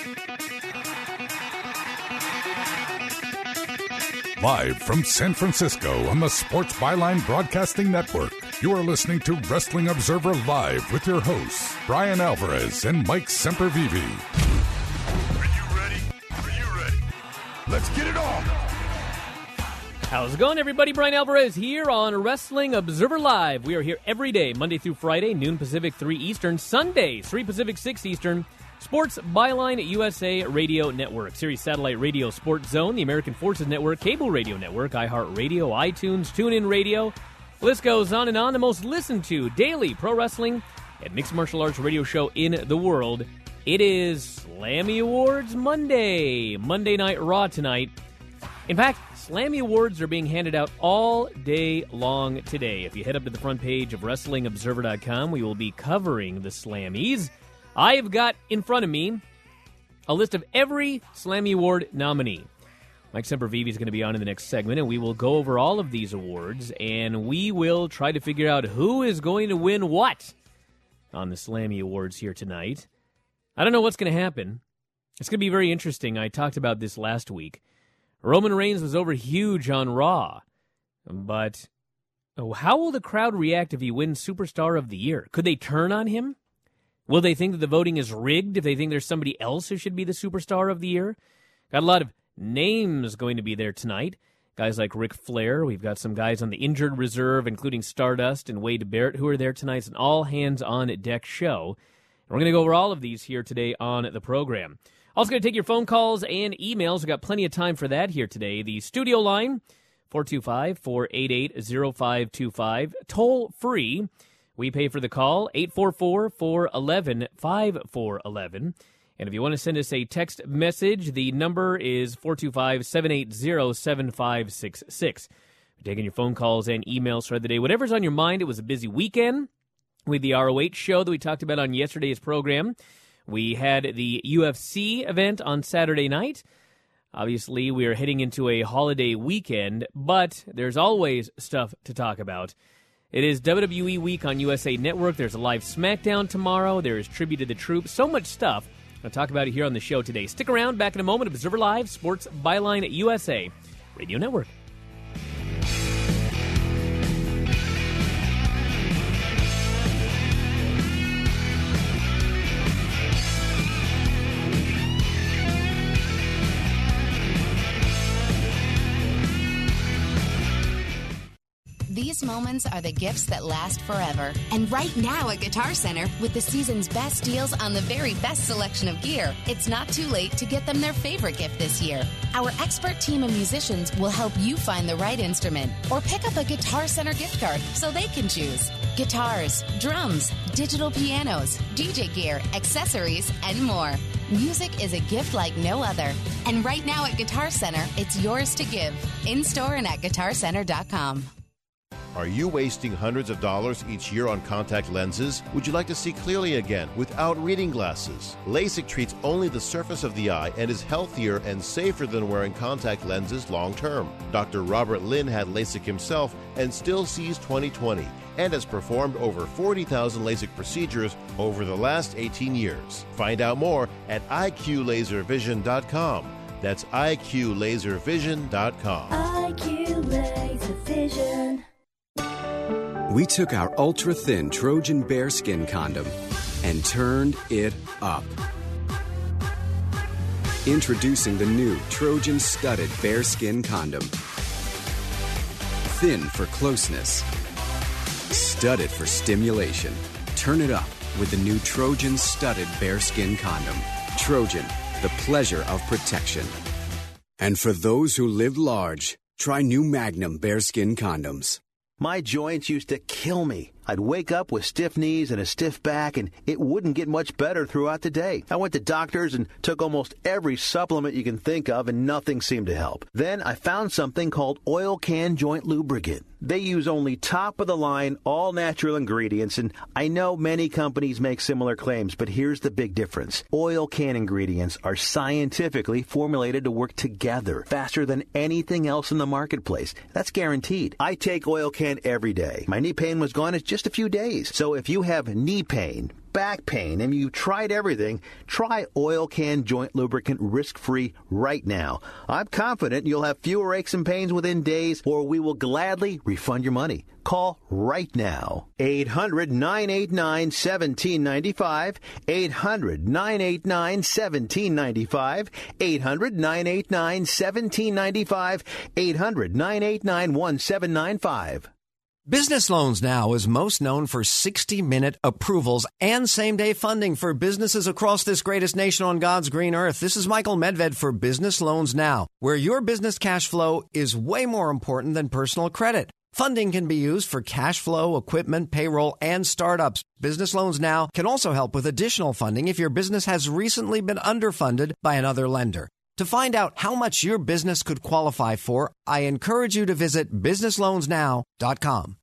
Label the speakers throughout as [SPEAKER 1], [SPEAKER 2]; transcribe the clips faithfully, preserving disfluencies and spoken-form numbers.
[SPEAKER 1] Live from San Francisco on the Sports Byline Broadcasting Network, you are listening to Wrestling Observer Live with your hosts, Brian Alvarez and Mike Sempervive.
[SPEAKER 2] Are you ready? Are you ready? Let's get it on!
[SPEAKER 3] How's it going, everybody? Brian Alvarez here on Wrestling Observer Live. We are here every day, Monday through Friday, noon Pacific, three Eastern, Sundays, three Pacific, six Eastern. Sports Byline U S A Radio Network, Sirius Satellite Radio Sports Zone, the American Forces Network, Cable Radio Network, iHeartRadio, iTunes, TuneIn Radio. The list goes on and on. The most listened to daily pro wrestling and mixed martial arts radio show in the world. It is Slammy Awards Monday, Monday Night Raw tonight. In fact, Slammy Awards are being handed out all day long today. If you head up to the front page of Wrestling Observer dot com, we will be covering the Slammies. I've got in front of me a list of every Slammy Award nominee. Mike Sempervive is going to be on in the next segment, and we will go over all of these awards, and we will try to figure out who is going to win what on the Slammy Awards here tonight. I don't know what's going to happen. It's going to be very interesting. I talked about this last week. Roman Reigns was over huge on Raw, but oh, how will the crowd react if he wins Superstar of the Year? Could they turn on him? Will they think that the voting is rigged if they think there's somebody else who should be the Superstar of the Year? Got a lot of names going to be there tonight. Guys like Ric Flair. We've got some guys on the injured reserve, including Stardust and Wade Barrett, who are there tonight. It's an all-hands-on-deck show. And we're going to go over all of these here today on the program. Also going to take your phone calls and emails. We've got plenty of time for that here today. The studio line, four two five, four eight eight, zero five two five. Toll free. We pay for the call, eight four four, four one one, five four one one. And if you want to send us a text message, the number is four two five, seven eight zero, seven five six six. We're taking your phone calls and emails throughout the day. Whatever's on your mind, it was a busy weekend with the R O H show that we talked about on yesterday's program. We had the U F C event on Saturday night. Obviously, we are heading into a holiday weekend, but there's always stuff to talk about. It is W W E Week on U S A Network. There's a live SmackDown tomorrow. There is Tribute to the Troops. So much stuff. I'll talk about it here on the show today. Stick around. Back in a moment. Observer Live, Sports Byline U S A Radio Network.
[SPEAKER 4] These moments are the gifts that last forever. And right now at Guitar Center, with the season's best deals on the very best selection of gear, it's not too late to get them their favorite gift this year. Our expert team of musicians will help you find the right instrument or pick up a Guitar Center gift card so they can choose. Guitars, drums, digital pianos, D J gear, accessories, and more. Music is a gift like no other. And right now at Guitar Center, it's yours to give. In-store and at guitar center dot com.
[SPEAKER 5] Are you wasting hundreds of dollars each year on contact lenses? Would you like to see clearly again without reading glasses? LASIK treats only the surface of the eye and is healthier and safer than wearing contact lenses long term. Doctor Robert Lin had LASIK himself and still sees twenty twenty and has performed over forty thousand LASIK procedures over the last eighteen years. Find out more at I Q laser vision dot com. That's I Q laser vision dot com.
[SPEAKER 6] I Q Laser Vision.
[SPEAKER 7] We took our ultra-thin Trojan bearskin condom and turned it up. Introducing the new Trojan studded bearskin condom. Thin for closeness, studded for stimulation. Turn it up with the new Trojan studded bearskin condom. Trojan, the pleasure of protection. And for those who live large, try new Magnum bearskin condoms.
[SPEAKER 8] My joints used to kill me. I'd wake up with stiff knees and a stiff back, and it wouldn't get much better throughout the day. I went to doctors and took almost every supplement you can think of, and nothing seemed to help. Then I found something called Oil Can Joint Lubricant. They use only top-of-the-line, all-natural ingredients, and I know many companies make similar claims, but here's the big difference. Oil Can ingredients are scientifically formulated to work together faster than anything else in the marketplace. That's guaranteed. I take Oil Can every day. My knee pain was gone in just a few days. So if you have knee pain, back pain and you've tried everything, try Oil Can Joint Lubricant risk-free right now. I'm confident you'll have fewer aches and pains within days, or we will gladly refund your money. Call right now. eight hundred, nine eight nine, one seven nine five. eight hundred, nine eight nine, one seven nine five. eight hundred, nine eight nine, one seven nine five. eight hundred, nine eight nine, one seven nine five.
[SPEAKER 9] Business Loans Now is most known for sixty-minute approvals and same-day funding for businesses across this greatest nation on God's green earth. This is Michael Medved for Business Loans Now, where your business cash flow is way more important than personal credit. Funding can be used for cash flow, equipment, payroll, and startups. Business Loans Now can also help with additional funding if your business has recently been underfunded by another lender. To find out how much your business could qualify for, I encourage you to visit business loans now dot com.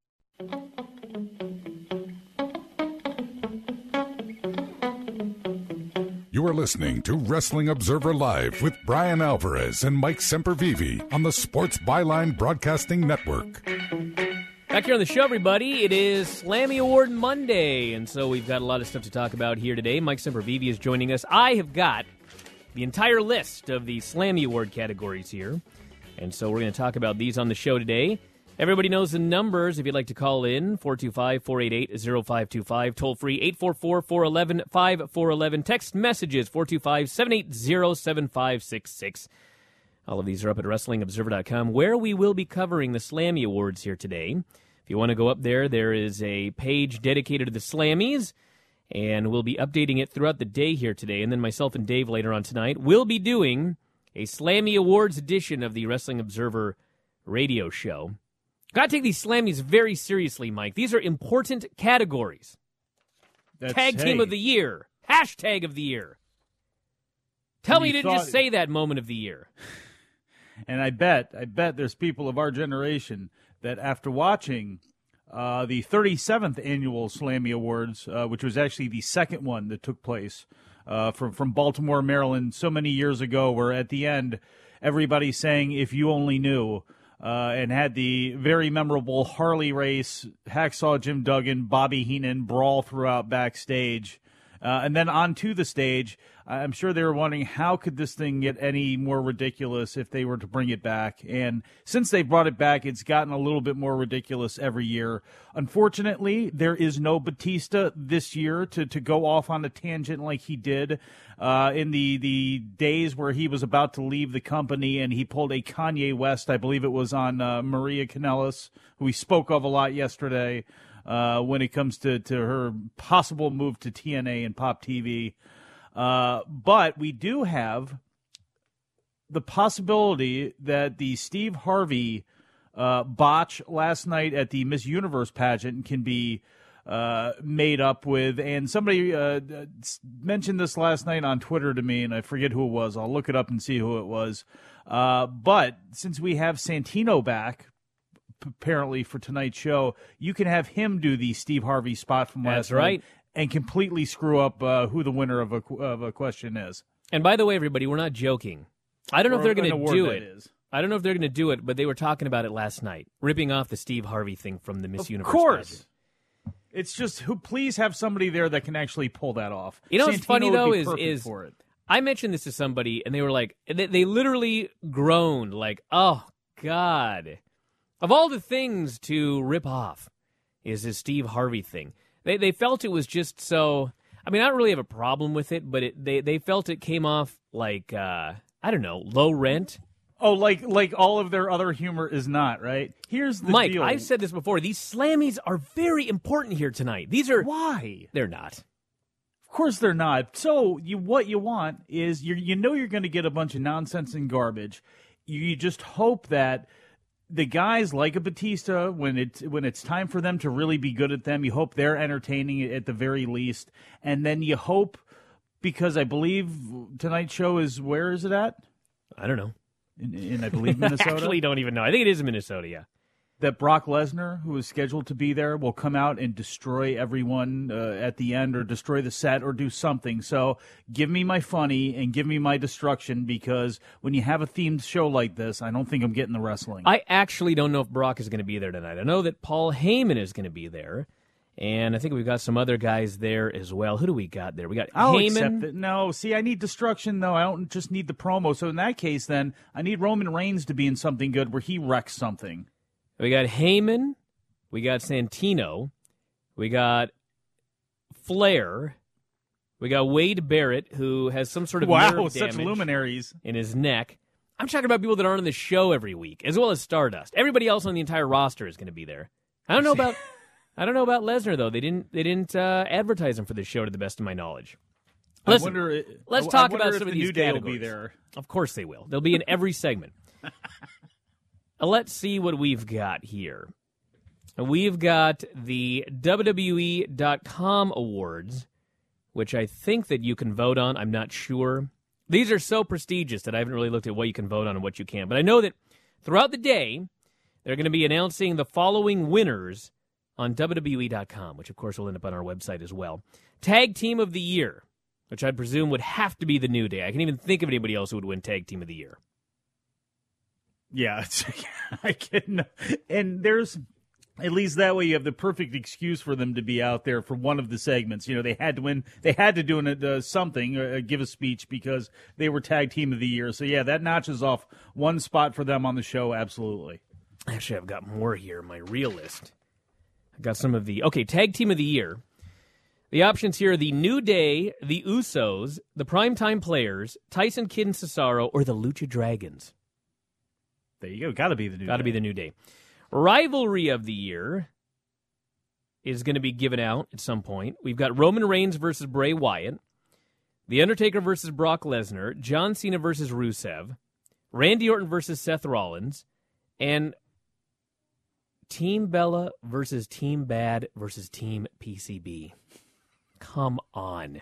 [SPEAKER 1] You are listening to Wrestling Observer Live with Brian Alvarez and Mike Sempervive on the Sports Byline Broadcasting Network.
[SPEAKER 3] Back here on the show, everybody, it is Slammy Award Monday, and so we've got a lot of stuff to talk about here today. Mike Sempervive is joining us. I have got the entire list of the Slammy Award categories here, and so we're going to talk about these on the show today. Everybody knows the numbers if you'd like to call in, four two five, four eight eight, zero five two five, toll-free eight four four, four one one, five four one one, text messages four two five, seven eight zero, seven five six six. All of these are up at wrestling observer dot com, where we will be covering the Slammy Awards here today. If you want to go up there, there is a page dedicated to the Slammies, and we'll be updating it throughout the day here today. And then myself and Dave later on tonight will be doing a Slammy Awards edition of the Wrestling Observer radio show. Got to take these Slammies very seriously, Mike. These are important categories.
[SPEAKER 10] That's,
[SPEAKER 3] Tag Team
[SPEAKER 10] hey.
[SPEAKER 3] of the Year. Hashtag of the Year. Tell
[SPEAKER 10] And
[SPEAKER 3] me you
[SPEAKER 10] you
[SPEAKER 3] didn't
[SPEAKER 10] thought-
[SPEAKER 3] just say that Moment of the Year.
[SPEAKER 10] And I bet, I bet there's people of our generation that after watching uh, the thirty-seventh annual Slammy Awards, uh, which was actually the second one that took place uh, from, from Baltimore, Maryland, so many years ago, where at the end, everybody sang If You Only Knew, uh, and had the very memorable Harley race, Hacksaw Jim Duggan, Bobby Heenan brawl throughout backstage. Uh, and then onto the stage, I'm sure they were wondering how could this thing get any more ridiculous if they were to bring it back. And since they brought it back, it's gotten a little bit more ridiculous every year. Unfortunately, there is no Batista this year to, to go off on a tangent like he did uh, in the, the days where he was about to leave the company and he pulled a Kanye West, I believe it was on uh, Maria Kanellis, who we spoke of a lot yesterday. Uh, when it comes to, to her possible move to T N A and Pop T V. Uh, but we do have the possibility that the Steve Harvey uh, botch last night at the Miss Universe pageant can be uh, made up with. And somebody uh, mentioned this last night on Twitter to me, and I forget who it was. I'll look it up and see who it was. Uh, but since we have Santino back, apparently for tonight's show, you can have him do the Steve Harvey spot from last
[SPEAKER 3] That's right.
[SPEAKER 10] night and completely screw up uh, who the winner of a of a question is.
[SPEAKER 3] And by the way, everybody, we're not joking. I don't know
[SPEAKER 10] Or
[SPEAKER 3] if they're
[SPEAKER 10] an
[SPEAKER 3] going to
[SPEAKER 10] award,
[SPEAKER 3] do
[SPEAKER 10] that
[SPEAKER 3] it.
[SPEAKER 10] is.
[SPEAKER 3] I don't know if they're going to do it, but they were talking about it last night, ripping off the Steve Harvey thing from the Miss
[SPEAKER 10] Of
[SPEAKER 3] Universe
[SPEAKER 10] course.
[SPEAKER 3] pageant.
[SPEAKER 10] It's just, who please have somebody there that can actually pull that off.
[SPEAKER 3] You know what's
[SPEAKER 10] Santino
[SPEAKER 3] funny,
[SPEAKER 10] would
[SPEAKER 3] though,
[SPEAKER 10] be
[SPEAKER 3] is,
[SPEAKER 10] perfect
[SPEAKER 3] is
[SPEAKER 10] for it.
[SPEAKER 3] I mentioned this to somebody, and they were like, they, they literally groaned, like, oh, God. Of all the things to rip off is this Steve Harvey thing. They they felt it was just so, I mean, I don't really have a problem with it, but it, they, they felt it came off like, uh, I don't know, low rent.
[SPEAKER 10] Oh, like like all of their other humor is not, right? Here's the
[SPEAKER 3] Mike,
[SPEAKER 10] deal.
[SPEAKER 3] I've said this before. These Slammies are very important here tonight. These are...
[SPEAKER 10] Why?
[SPEAKER 3] They're not.
[SPEAKER 10] Of course they're not. So you what you want is, you you know you're going to get a bunch of nonsense and garbage. You, you just hope that the guys like a Batista, when it when it's time for them to really be good at them, you hope they're entertaining at the very least. And then you hope, because I believe tonight's show is, where is it at?
[SPEAKER 3] I don't know.
[SPEAKER 10] In, in I believe, Minnesota?
[SPEAKER 3] I actually don't even know. I think it is in Minnesota, yeah.
[SPEAKER 10] That Brock Lesnar, who is scheduled to be there, will come out and destroy everyone uh, at the end, or destroy the set, or do something. So give me my funny and give me my destruction, because when you have a themed show like this, I don't think I'm getting the wrestling.
[SPEAKER 3] I actually don't know if Brock is going to be there tonight. I know that Paul Heyman is going to be there, And I think we've got some other guys there as well. Who do we got there? We got
[SPEAKER 10] I'll
[SPEAKER 3] Heyman.
[SPEAKER 10] accept it. No, see, I need destruction, though. I don't just need the promo. So in that case, then, I need Roman Reigns to be in something good where he wrecks something.
[SPEAKER 3] We got Heyman. We got Santino. We got Flair. We got Wade Barrett, who has some sort of
[SPEAKER 10] wow,
[SPEAKER 3] nerve
[SPEAKER 10] such
[SPEAKER 3] damage
[SPEAKER 10] luminaries
[SPEAKER 3] in his neck. I'm talking about people that aren't on the show every week, as well as Stardust. Everybody else on the entire roster is going to be there. I don't know about... I don't know about Lesnar, though. They didn't They didn't uh, advertise him for this show, to the best of my knowledge. Listen,
[SPEAKER 10] I wonder,
[SPEAKER 3] let's
[SPEAKER 10] I
[SPEAKER 3] talk
[SPEAKER 10] wonder
[SPEAKER 3] about
[SPEAKER 10] if
[SPEAKER 3] some of
[SPEAKER 10] the
[SPEAKER 3] these
[SPEAKER 10] New Day
[SPEAKER 3] categories.
[SPEAKER 10] will be there.
[SPEAKER 3] Of course they will. They'll be in every segment. uh, let's see what we've got here. We've got the W W E dot com awards, which I think that you can vote on. I'm not sure. These are so prestigious that I haven't really looked at what you can vote on and what you can't. But I know that throughout the day, they're going to be announcing the following winners on W W E dot com, which, of course, will end up on our website as well. Tag Team of the Year, which I presume would have to be the New Day. I can't even think of anybody else who would win Tag Team of the Year.
[SPEAKER 10] Yeah, it's, I can. And there's, at least that way, you have the perfect excuse for them to be out there for one of the segments. You know, they had to win, they had to do an, uh, something, uh, give a speech because they were Tag Team of the Year. So, yeah, that notches off one spot for them on the show, absolutely.
[SPEAKER 3] Actually, I've got more here in my real list. I've got some of the... Okay, Tag Team of the Year. The options here are the New Day, the Usos, the Primetime Players, Tyson Kidd and Cesaro, or the Lucha Dragons.
[SPEAKER 10] There you go. Got to be the New Day.
[SPEAKER 3] Got to be the New Day. Rivalry of the Year is going to be given out at some point. We've got Roman Reigns versus Bray Wyatt, The Undertaker versus Brock Lesnar, John Cena versus Rusev, Randy Orton versus Seth Rollins, and Team Bella versus Team Bad versus Team P C B. Come on.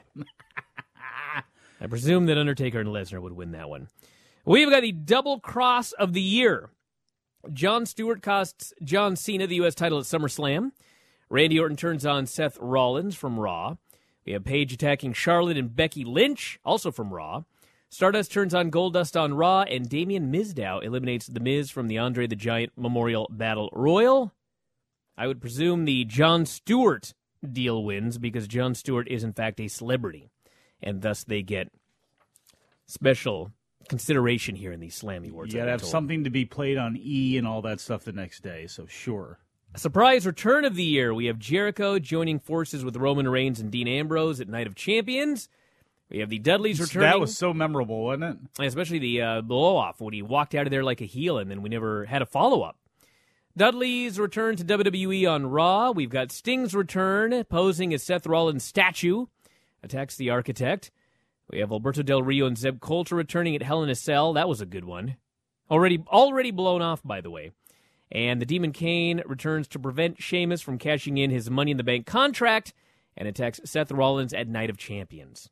[SPEAKER 3] I presume that Undertaker and Lesnar would win that one. We've got the Double Cross of the Year. Jon Stewart costs John Cena the U S title at SummerSlam. Randy Orton turns on Seth Rollins from Raw. We have Paige attacking Charlotte and Becky Lynch, also from Raw. Stardust turns on Goldust on Raw, and Damian Mizdow eliminates The Miz from the Andre the Giant Memorial Battle Royal. I would presume the Jon Stewart deal wins because Jon Stewart is, in fact, a celebrity, and thus they get special consideration here in these Slammy Awards.
[SPEAKER 10] You got to have told. something to be played on E and all that stuff the next day, so sure.
[SPEAKER 3] A surprise return of the year. We have Jericho joining forces with Roman Reigns and Dean Ambrose at Night of Champions. We have the Dudleys returning.
[SPEAKER 10] That was so memorable, wasn't it?
[SPEAKER 3] Especially the uh, blow-off when he walked out of there like a heel, and then we never had a follow-up. Dudley's return to W W E on Raw. We've got Sting's return, posing as Seth Rollins' statue, attacks the Architect. We have Alberto Del Rio and Zeb Coulter returning at Hell in a Cell. That was a good one. Already, already blown off, by the way. And the Demon Kane returns to prevent Sheamus from cashing in his Money in the Bank contract and attacks Seth Rollins at Night of Champions.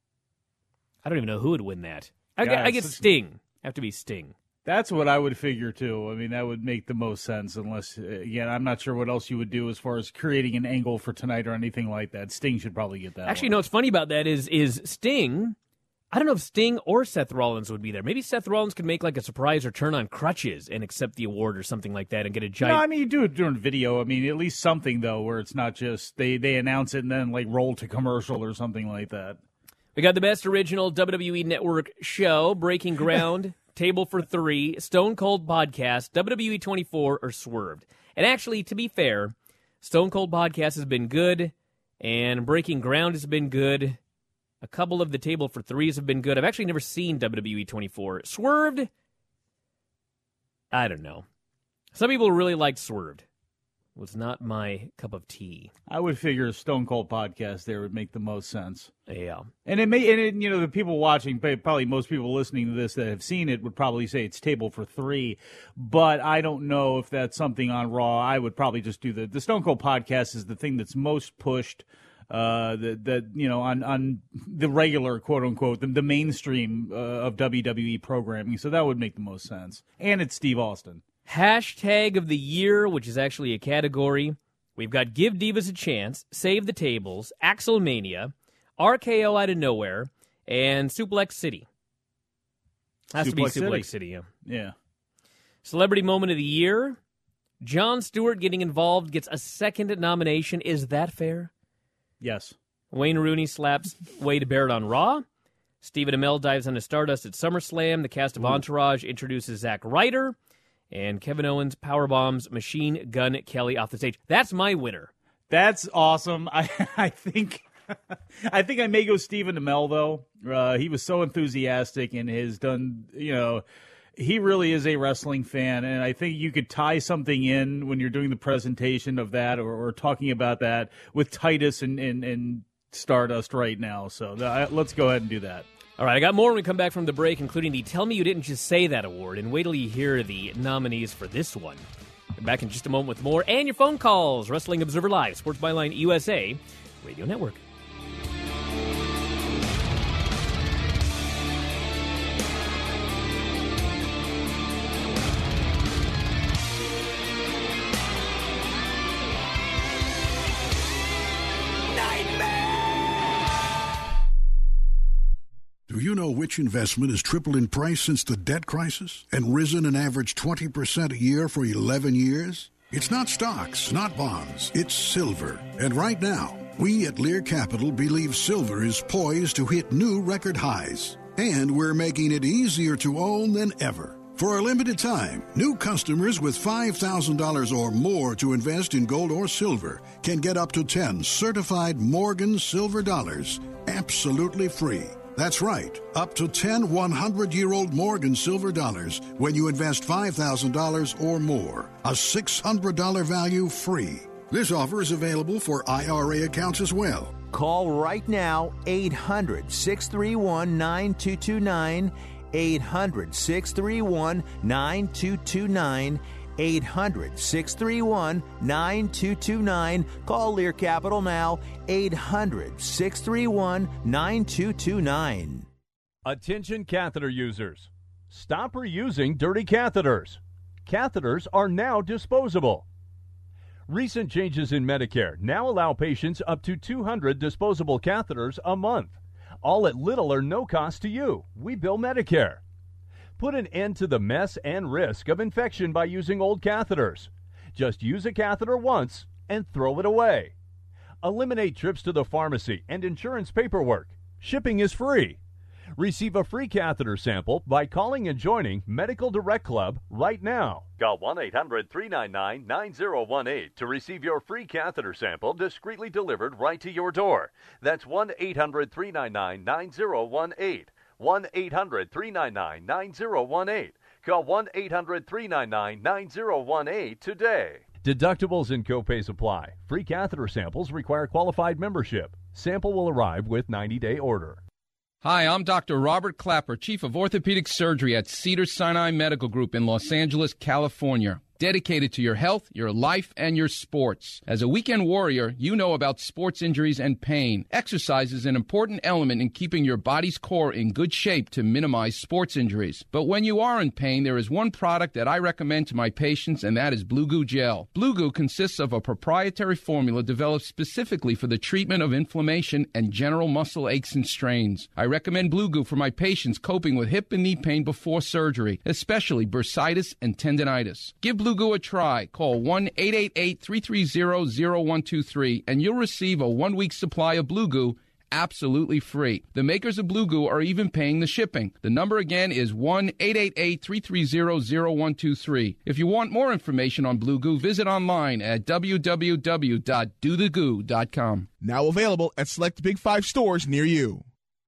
[SPEAKER 3] I don't even know who would win that. I,
[SPEAKER 10] yeah,
[SPEAKER 3] I get Sting. Have to be Sting.
[SPEAKER 10] That's what I would figure, too. I mean, that would make the most sense unless, again, I'm not sure what else you would do as far as creating an angle for tonight or anything like that. Sting should probably get that
[SPEAKER 3] Actually,
[SPEAKER 10] one.
[SPEAKER 3] you know what's funny about that is is Sting, I don't know if Sting or Seth Rollins would be there. Maybe Seth Rollins could make like a surprise return on crutches and accept the award or something like that and get a giant...
[SPEAKER 10] No, I mean, you do it during video. I mean, at least something, though, where it's not just they, they announce it and then like roll to commercial or something like that.
[SPEAKER 3] We got the best original W W E Network show, Breaking Ground, Table for Three, Stone Cold Podcast, W W E twenty-four, or Swerved. And actually, to be fair, Stone Cold Podcast has been good, and Breaking Ground has been good. A couple of the Table for Threes have been good. I've actually never seen W W E twenty-four. Swerved? I don't know. Some people really liked Swerved. It was not my cup of tea.
[SPEAKER 10] I would figure a Stone Cold Podcast there would make the most sense.
[SPEAKER 3] Yeah.
[SPEAKER 10] And it may, and it, you know, the people watching, probably most people listening to this that have seen it would probably say it's Table for Three, but I don't know if that's something on Raw. I would probably just do the, the Stone Cold Podcast is the thing that's most pushed, uh, that, that, you know, on, on the regular, quote unquote, the, the mainstream uh, of W W E programming. So that would make the most sense. And it's Steve Austin.
[SPEAKER 3] Hashtag of the year, which is actually a category. We've got Give Divas a Chance, Save the Tables, Axelmania, R K O Out of Nowhere, and Suplex City. Has
[SPEAKER 10] Suplex
[SPEAKER 3] to be Suplex
[SPEAKER 10] City,
[SPEAKER 3] City yeah.
[SPEAKER 10] yeah.
[SPEAKER 3] Celebrity Moment of the Year. Jon Stewart getting involved gets a second nomination. Is that fair?
[SPEAKER 10] Yes.
[SPEAKER 3] Wayne Rooney slaps Wade Barrett on Raw. Stephen Amell dives onto Stardust at SummerSlam. The cast of
[SPEAKER 10] Ooh.
[SPEAKER 3] Entourage introduces Zack Ryder. And Kevin Owens powerbombs Machine Gun Kelly off the stage. That's my winner.
[SPEAKER 10] That's awesome. I I think I think I may go Stephen Amell, though. Uh, he was so enthusiastic and has done, you know, he really is a wrestling fan. And I think you could tie something in when you're doing the presentation of that or, or talking about that with Titus and, and, and Stardust right now. So uh, let's go ahead and do that.
[SPEAKER 3] All right, I got more when we come back from the break, including the Tell Me You Didn't Just Say That award. And wait till you hear the nominees for this one. Back in just a moment with more and your phone calls. Wrestling Observer Live, Sports Byline U S A Radio Network.
[SPEAKER 11] Do you know which investment has tripled in price since the debt crisis and risen an average twenty percent a year for eleven years? It's not stocks, not bonds, it's silver. And right now, we at Lear Capital believe silver is poised to hit new record highs. And we're making it easier to own than ever. For a limited time, new customers with five thousand dollars or more to invest in gold or silver can get up to ten certified Morgan silver dollars absolutely free. That's right, up to ten hundred-year-old Morgan silver dollars when you invest five thousand dollars or more. A six hundred dollars value free. This offer is available for I R A accounts as well.
[SPEAKER 12] Call right now, eight hundred, six three one, nine two two nine, eight hundred, six three one, nine two two nine, eight hundred, six three one, nine two two nine. Call Lear Capital now, eight hundred, six three one, nine two two nine.
[SPEAKER 13] Attention catheter users. Stop reusing dirty catheters. Catheters are now disposable. Recent changes in Medicare now allow patients up to two hundred disposable catheters a month, all at little or no cost to you. We bill Medicare. Put an end to the mess and risk of infection by using old catheters. Just use a catheter once and throw it away. Eliminate trips to the pharmacy and insurance paperwork. Shipping is free. Receive a free catheter sample by calling and joining Medical Direct Club right now. Call one eight hundred, three nine nine, nine zero one eight to receive your free catheter sample discreetly delivered right to your door. That's one eight hundred, three nine nine, nine zero one eight. one eight hundred, three nine nine, nine zero one eight. Call one eight hundred, three nine nine, nine zero one eight today. Deductibles and copays apply. Free catheter samples require qualified membership. Sample will arrive with ninety-day order.
[SPEAKER 14] Hi, I'm Doctor Robert Clapper, Chief of Orthopedic Surgery at Cedars-Sinai Medical Group in Los Angeles, California. Dedicated to your health, your life, and your sports. As a weekend warrior, you know about sports injuries and pain. Exercise is an important element in keeping your body's core in good shape to minimize sports injuries. But when you are in pain, there is one product that I recommend to my patients, and that is Blue Goo Gel. Blue Goo consists of a proprietary formula developed specifically for the treatment of inflammation and general muscle aches and strains. I recommend Blue Goo for my patients coping with hip and knee pain before surgery, especially bursitis and tendinitis. Give Blue Goo a try. Call one eight eight eight, three three zero, zero one two three and you'll receive a one-week supply of Blue Goo absolutely free. The makers of Blue Goo are even paying the shipping. The number again is one eight eight eight, three three zero, zero one two three. If you want more information on Blue Goo, visit online at w w w dot do the goo dot com.
[SPEAKER 15] Now available at select Big Five stores near you.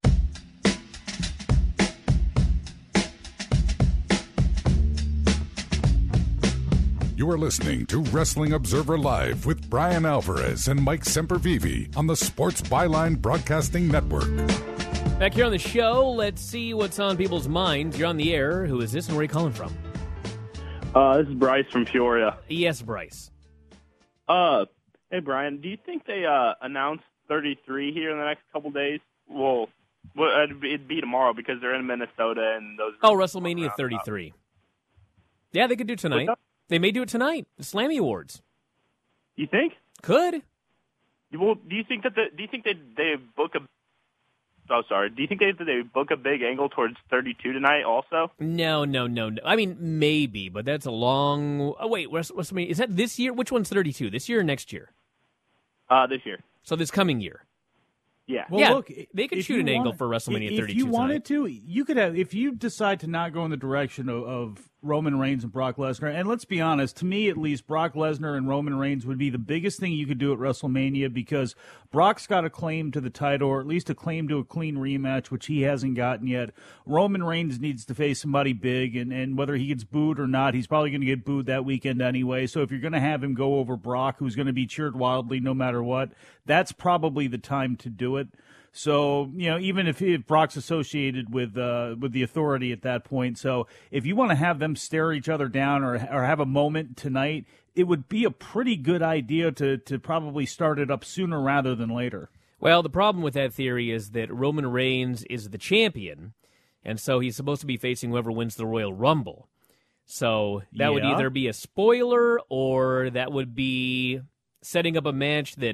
[SPEAKER 1] You are listening to Wrestling Observer Live with Brian Alvarez and Mike Sempervive on the Sports Byline Broadcasting Network.
[SPEAKER 3] Back here on the show, let's see what's on people's minds. You're on the air. Who is this and where are you calling from?
[SPEAKER 16] Uh, this is Bryce from Peoria.
[SPEAKER 3] Yes, Bryce.
[SPEAKER 16] Uh, hey, Brian, do you think they uh, announced thirty-three here in the next couple days? Well, well it'd, be, it'd be tomorrow because they're in Minnesota and those.
[SPEAKER 3] Oh, WrestleMania thirty-three. Yeah, they could do tonight. They may do it tonight. The Slammy Awards.
[SPEAKER 16] You think?
[SPEAKER 3] Could.
[SPEAKER 16] Well, do you think that the, do you think they they book a Oh, sorry. Do you think they they book a big angle towards thirty-two tonight also?
[SPEAKER 3] No, no, no, no. I mean, maybe, but that's a long... Oh, wait, what's, what's, is that this year? Which one's thirty-two? This year or next year?
[SPEAKER 16] Uh, this year.
[SPEAKER 3] So this coming year.
[SPEAKER 16] Yeah.
[SPEAKER 10] Well,
[SPEAKER 3] yeah,
[SPEAKER 10] look,
[SPEAKER 3] they could
[SPEAKER 10] if
[SPEAKER 3] shoot
[SPEAKER 10] you
[SPEAKER 3] an
[SPEAKER 10] want-
[SPEAKER 3] angle for WrestleMania
[SPEAKER 10] if
[SPEAKER 3] thirty-two
[SPEAKER 10] you wanted
[SPEAKER 3] tonight.
[SPEAKER 10] to, you could have. If you decide to not go in the direction of, of Roman Reigns and Brock Lesnar, and let's be honest, to me at least, Brock Lesnar and Roman Reigns would be the biggest thing you could do at WrestleMania because Brock's got a claim to the title, or at least a claim to a clean rematch, which he hasn't gotten yet. Roman Reigns needs to face somebody big, and, and whether he gets booed or not, he's probably going to get booed that weekend anyway. So if you're going to have him go over Brock, who's going to be cheered wildly no matter what, that's probably the time to do it. So, you know, even if, if Brock's associated with uh, with the Authority at that point, so if you want to have them stare each other down or or have a moment tonight, it would be a pretty good idea to, to probably start it up sooner rather than later.
[SPEAKER 3] Well, the problem with that theory is that Roman Reigns is the champion, and so he's supposed to be facing whoever wins the Royal Rumble. So that would
[SPEAKER 10] Yeah.
[SPEAKER 3] either be a spoiler or that would be setting up a match that,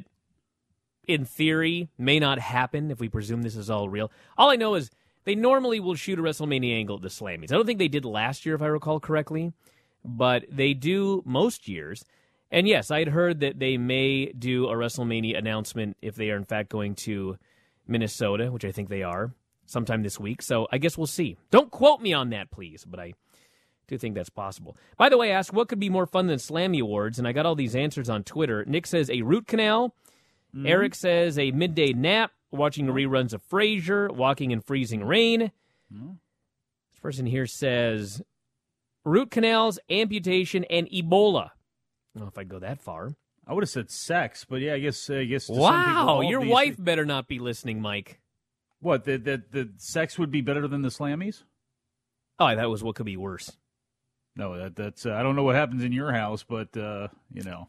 [SPEAKER 3] in theory, may not happen if we presume this is all real. All I know is they normally will shoot a WrestleMania angle at the Slammies. I don't think they did last year, if I recall correctly, but they do most years. And yes, I had heard that they may do a WrestleMania announcement if they are, in fact, going to Minnesota, which I think they are, sometime this week. So I guess we'll see. Don't quote me on that, please, but I do think that's possible. By the way, I asked what could be more fun than Slammy Awards, and I got all these answers on Twitter. Nick says a root canal. Mm-hmm. Eric says a midday nap, watching reruns of Frasier, walking in freezing rain. Mm-hmm. This person here says root canals, amputation, and Ebola. I don't know if I'd go that far.
[SPEAKER 10] I would have said sex, but yeah, I guess I guess. To some people,
[SPEAKER 3] Wow,
[SPEAKER 10] all of
[SPEAKER 3] your
[SPEAKER 10] these
[SPEAKER 3] wife
[SPEAKER 10] things-
[SPEAKER 3] better not be listening, Mike.
[SPEAKER 10] What, that the, the sex would be better than the Slammies?
[SPEAKER 3] Oh, that was what could be worse.
[SPEAKER 10] No, that that's uh, I don't know what happens in your house, but uh, you know,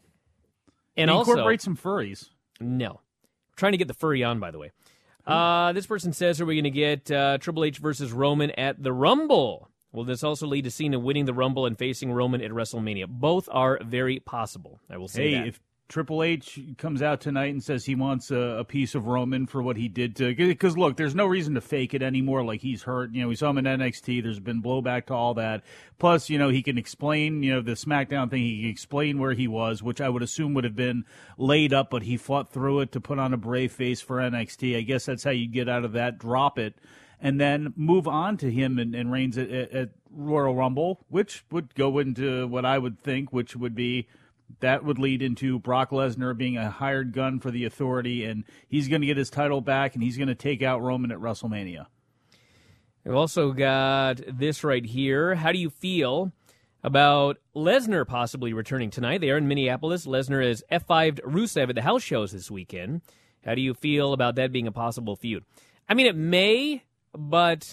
[SPEAKER 3] And
[SPEAKER 10] incorporate
[SPEAKER 3] also,
[SPEAKER 10] some furries.
[SPEAKER 3] No. Trying to get the furry on, by the way. Uh, this person says, are we going to get uh, Triple H versus Roman at the Rumble? Will this also lead to Cena winning the Rumble and facing Roman at WrestleMania? Both are very possible, I will say
[SPEAKER 10] Hey,
[SPEAKER 3] that.
[SPEAKER 10] if Triple H comes out tonight and says he wants a, a piece of Roman for what he did to... Because, look, there's no reason to fake it anymore like he's hurt. You know, we saw him in N X T. There's been blowback to all that. Plus, you know, he can explain, you know, the SmackDown thing. He can explain where he was, which I would assume would have been laid up, but he fought through it to put on a brave face for N X T. I guess that's how you get out of that. Drop it. And then move on to him and, and Reigns at, at, at Royal Rumble, which would go into what I would think, which would be... That would lead into Brock Lesnar being a hired gun for the Authority, and he's going to get his title back, and he's going to take out Roman at WrestleMania.
[SPEAKER 3] We've also got this right here. How do you feel about Lesnar possibly returning tonight? They are in Minneapolis. Lesnar has F five'd Rusev at the house shows this weekend. How do you feel about that being a possible feud? I mean, it may, but...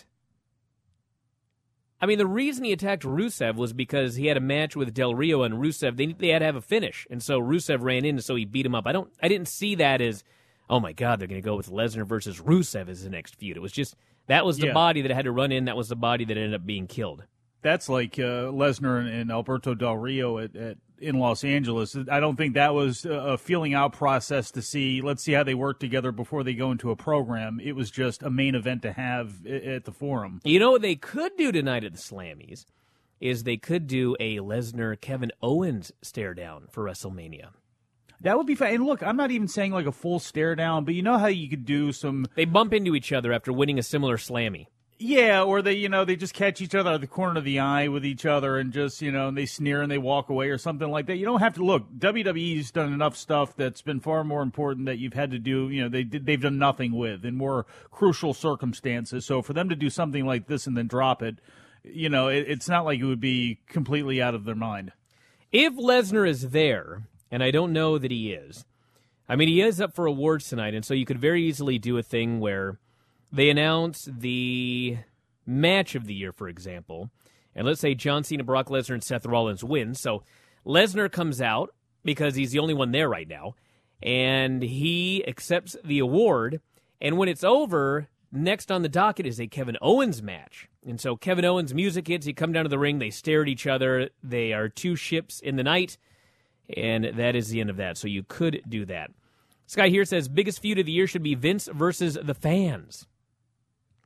[SPEAKER 3] I mean, the reason he attacked Rusev was because he had a match with Del Rio and Rusev. They they had to have a finish, and so Rusev ran in, and so he beat him up. I don't, I didn't see that as, oh my God, they're going to go with Lesnar versus Rusev as the next feud. It was just that was the
[SPEAKER 10] Yeah.
[SPEAKER 3] body that had to run in. That was the body that ended up being killed.
[SPEAKER 10] That's like uh, Lesnar and, and Alberto Del Rio at, at in Los Angeles. I don't think that was a feeling out process to see, let's see how they work together before they go into a program. It was just a main event to have at the Forum.
[SPEAKER 3] You know what they could do tonight at the Slammies is they could do a Lesnar Kevin Owens stare down for WrestleMania.
[SPEAKER 10] That would be fun. And look, I'm not even saying like a full stare down, but you know how you could do some...
[SPEAKER 3] They bump into each other after winning a similar Slammy.
[SPEAKER 10] Yeah, or they, you know, they just catch each other at the corner of the eye with each other and just, you know, and they sneer and they walk away or something like that. You don't have to look. W W E's done enough stuff that's been far more important that you've had to do, you know, they they've done nothing with in more crucial circumstances. So for them to do something like this and then drop it, you know, it, it's not like it would be completely out of their mind.
[SPEAKER 3] If Lesnar is there, and I don't know that he is, I mean, he is up for awards tonight, and so you could very easily do a thing where they announce the match of the year, for example, and let's say John Cena, Brock Lesnar, and Seth Rollins win. So Lesnar comes out because he's the only one there right now, and he accepts the award. And when it's over, next on the docket is a Kevin Owens match. And so Kevin Owens' music hits, he come down to the ring, they stare at each other, they are two ships in the night, and that is the end of that. So you could do that. This guy here says, biggest feud of the year should be Vince versus the fans.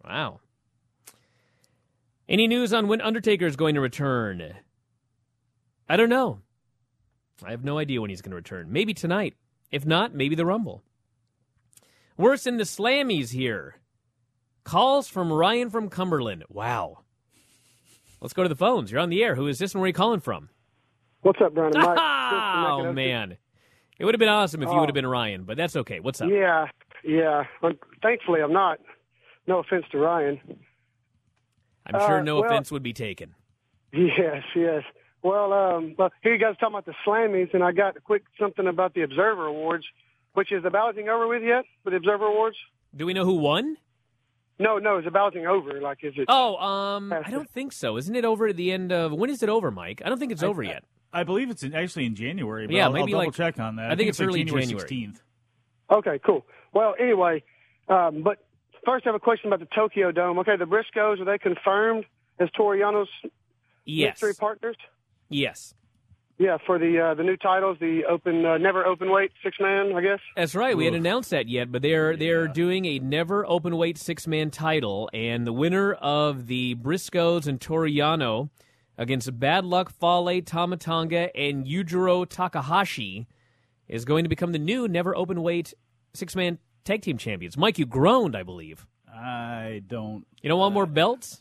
[SPEAKER 3] Wow. Any news on when Undertaker is going to return? I don't know. I have no idea when he's going to return. Maybe tonight. If not, maybe the Rumble. Worse in the Slammies here. Calls from Ryan from Cumberland. Wow. Let's go to the phones. You're on the air. Who is this and where are you calling from?
[SPEAKER 17] What's up, Brian? Mike?
[SPEAKER 3] Oh, man. It would have been awesome if you
[SPEAKER 17] Oh.
[SPEAKER 3] would have been Ryan, but that's okay. What's up?
[SPEAKER 17] Yeah, yeah. Well, thankfully, I'm not. No offense to Ryan.
[SPEAKER 3] I'm sure
[SPEAKER 17] Uh,
[SPEAKER 3] no
[SPEAKER 17] well-
[SPEAKER 3] offense would be taken.
[SPEAKER 17] Yes, yes. Well, um, well, here you guys talking about the Slammies, and I got a quick something about the Observer Awards, which is the balloting over with yet for the Observer Awards?
[SPEAKER 3] Do we know who won?
[SPEAKER 17] No, no, is the balloting over? Like, is it?
[SPEAKER 3] Oh, um, I don't think so. Isn't it over at the end of, when is it over, Mike? I don't think it's over yet.
[SPEAKER 10] I believe it's in, actually in January, but
[SPEAKER 3] Yeah,
[SPEAKER 10] I'll,
[SPEAKER 3] maybe
[SPEAKER 10] I'll double
[SPEAKER 3] like-
[SPEAKER 10] check on that.
[SPEAKER 3] I think it's
[SPEAKER 10] like
[SPEAKER 3] early
[SPEAKER 10] January
[SPEAKER 3] January.
[SPEAKER 10] sixteenth.
[SPEAKER 17] Okay, cool. Well, anyway, um, but first I have a question about the Tokyo Dome. Okay, the Briscoes, are they confirmed as Toriano's
[SPEAKER 3] Yes.
[SPEAKER 17] mystery partners?
[SPEAKER 3] Yes.
[SPEAKER 17] Yeah, for the uh, the new titles, the open uh, never open weight six man, I guess.
[SPEAKER 3] That's right. We hadn't
[SPEAKER 17] Oof.
[SPEAKER 3] announced that yet, but they're they're doing a never open weight six man title, and the winner of the Briscoes and Toriano against Bad Luck Fale, Tamatanga, and Yujiro Takahashi is going to become the new never open weight six man tag team champions. Mike, you groaned, I believe.
[SPEAKER 10] I don't.
[SPEAKER 3] You don't want more belts?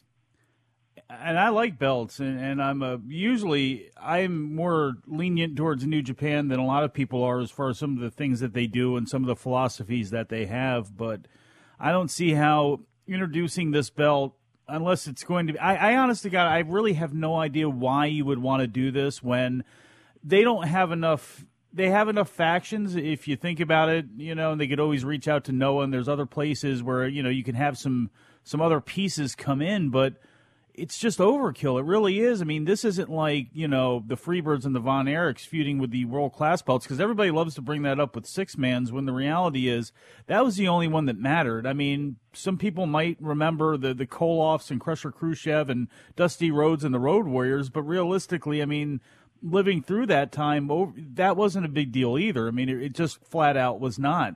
[SPEAKER 10] And I like belts, and, and I'm a, usually I'm more lenient towards New Japan than a lot of people are as far as some of the things that they do and some of the philosophies that they have. But I don't see how introducing this belt, unless it's going to be, I, I honestly, God, I really have no idea why you would want to do this when they don't have enough. They have enough factions, if you think about it, you know, and they could always reach out to Noah, and there's other places where, you know, you can have some some other pieces come in, but it's just overkill. It really is. I mean, this isn't like, you know, the Freebirds and the Von Erichs feuding with the world-class belts, because everybody loves to bring that up with six-mans when the reality is that was the only one that mattered. I mean, some people might remember the, the Koloffs and Crusher Khrushchev and Dusty Rhodes and the Road Warriors, but realistically, I mean, living through that time, that wasn't a big deal either. I mean, it, it just flat out was not.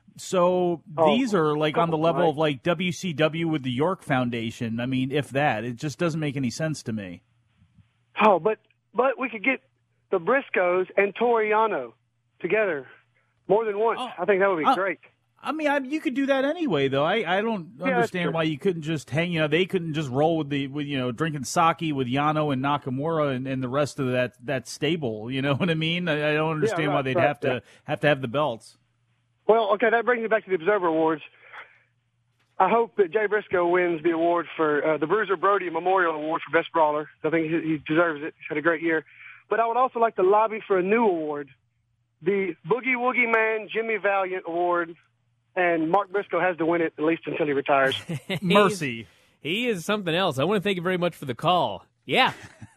[SPEAKER 10] So
[SPEAKER 17] Oh,
[SPEAKER 10] these are like on the level
[SPEAKER 17] right.
[SPEAKER 10] of like W C W with the York Foundation. I mean, if that, it just doesn't make any sense to me.
[SPEAKER 17] Oh, but but we could get the Briscoes and Toriano together more than once. I think that would be
[SPEAKER 10] uh,
[SPEAKER 17] great.
[SPEAKER 10] I mean, I, you could do that anyway, though. I, I don't
[SPEAKER 17] Yeah, that's
[SPEAKER 10] understand
[SPEAKER 17] true.
[SPEAKER 10] why you couldn't just hang. You know, they couldn't just roll with the with you know drinking sake with Yano and Nakamura and, and the rest of that that stable. You know what I mean? I, I don't understand
[SPEAKER 17] right,
[SPEAKER 10] why they'd
[SPEAKER 17] right,
[SPEAKER 10] have to
[SPEAKER 17] yeah.
[SPEAKER 10] have to have the belts.
[SPEAKER 17] Well, okay, that brings me back to the Observer Awards. I hope that Jay Briscoe wins the award for uh, the Bruiser Brody Memorial Award for Best Brawler. I think he, he deserves it. He's had a great year. But I would also like to lobby for a new award, the Boogie Woogie Man Jimmy Valiant Award, and Mark Briscoe has to win it at least until he retires.
[SPEAKER 10] Mercy.
[SPEAKER 3] He is something else. I want to thank you very much for the call. Yeah.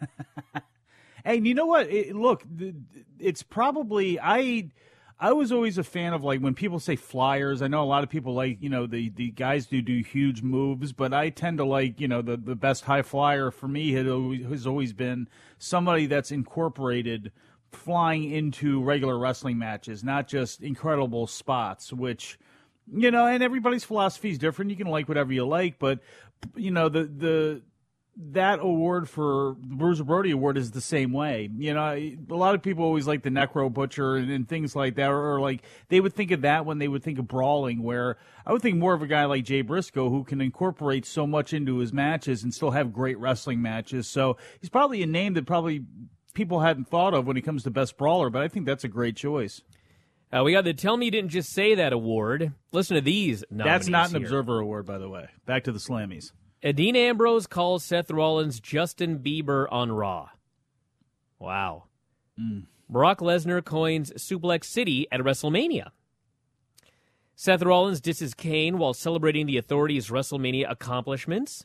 [SPEAKER 10] Hey, you know what? It, look, th- it's probably I. I was always a fan of like when people say flyers. I know a lot of people like you know the, the guys do do huge moves, but I tend to like you know the, the best high flyer for me had always, has always been somebody that's incorporated flying into regular wrestling matches, not just incredible spots. Which you know, and everybody's philosophy is different. You can like whatever you like, but you know the the. That award for the Bruiser Brody Award is the same way. You know, a lot of people always like the Necro Butcher and, and things like that, or, or like they would think of that when they would think of brawling, where I would think more of a guy like Jay Briscoe who can incorporate so much into his matches and still have great wrestling matches. So he's probably a name that probably people hadn't thought of when it comes to Best Brawler, but I think that's a great choice.
[SPEAKER 3] Uh, we got the Tell Me You Didn't Just Say That award. Listen to these nominees
[SPEAKER 10] That's not an
[SPEAKER 3] here.
[SPEAKER 10] Observer Award, by the way. Back to the Slammies.
[SPEAKER 3] Dean Ambrose calls Seth Rollins Justin Bieber on Raw. Wow.
[SPEAKER 10] Mm.
[SPEAKER 3] Brock Lesnar coins Suplex City at WrestleMania. Seth Rollins disses Kane while celebrating the Authority's WrestleMania accomplishments.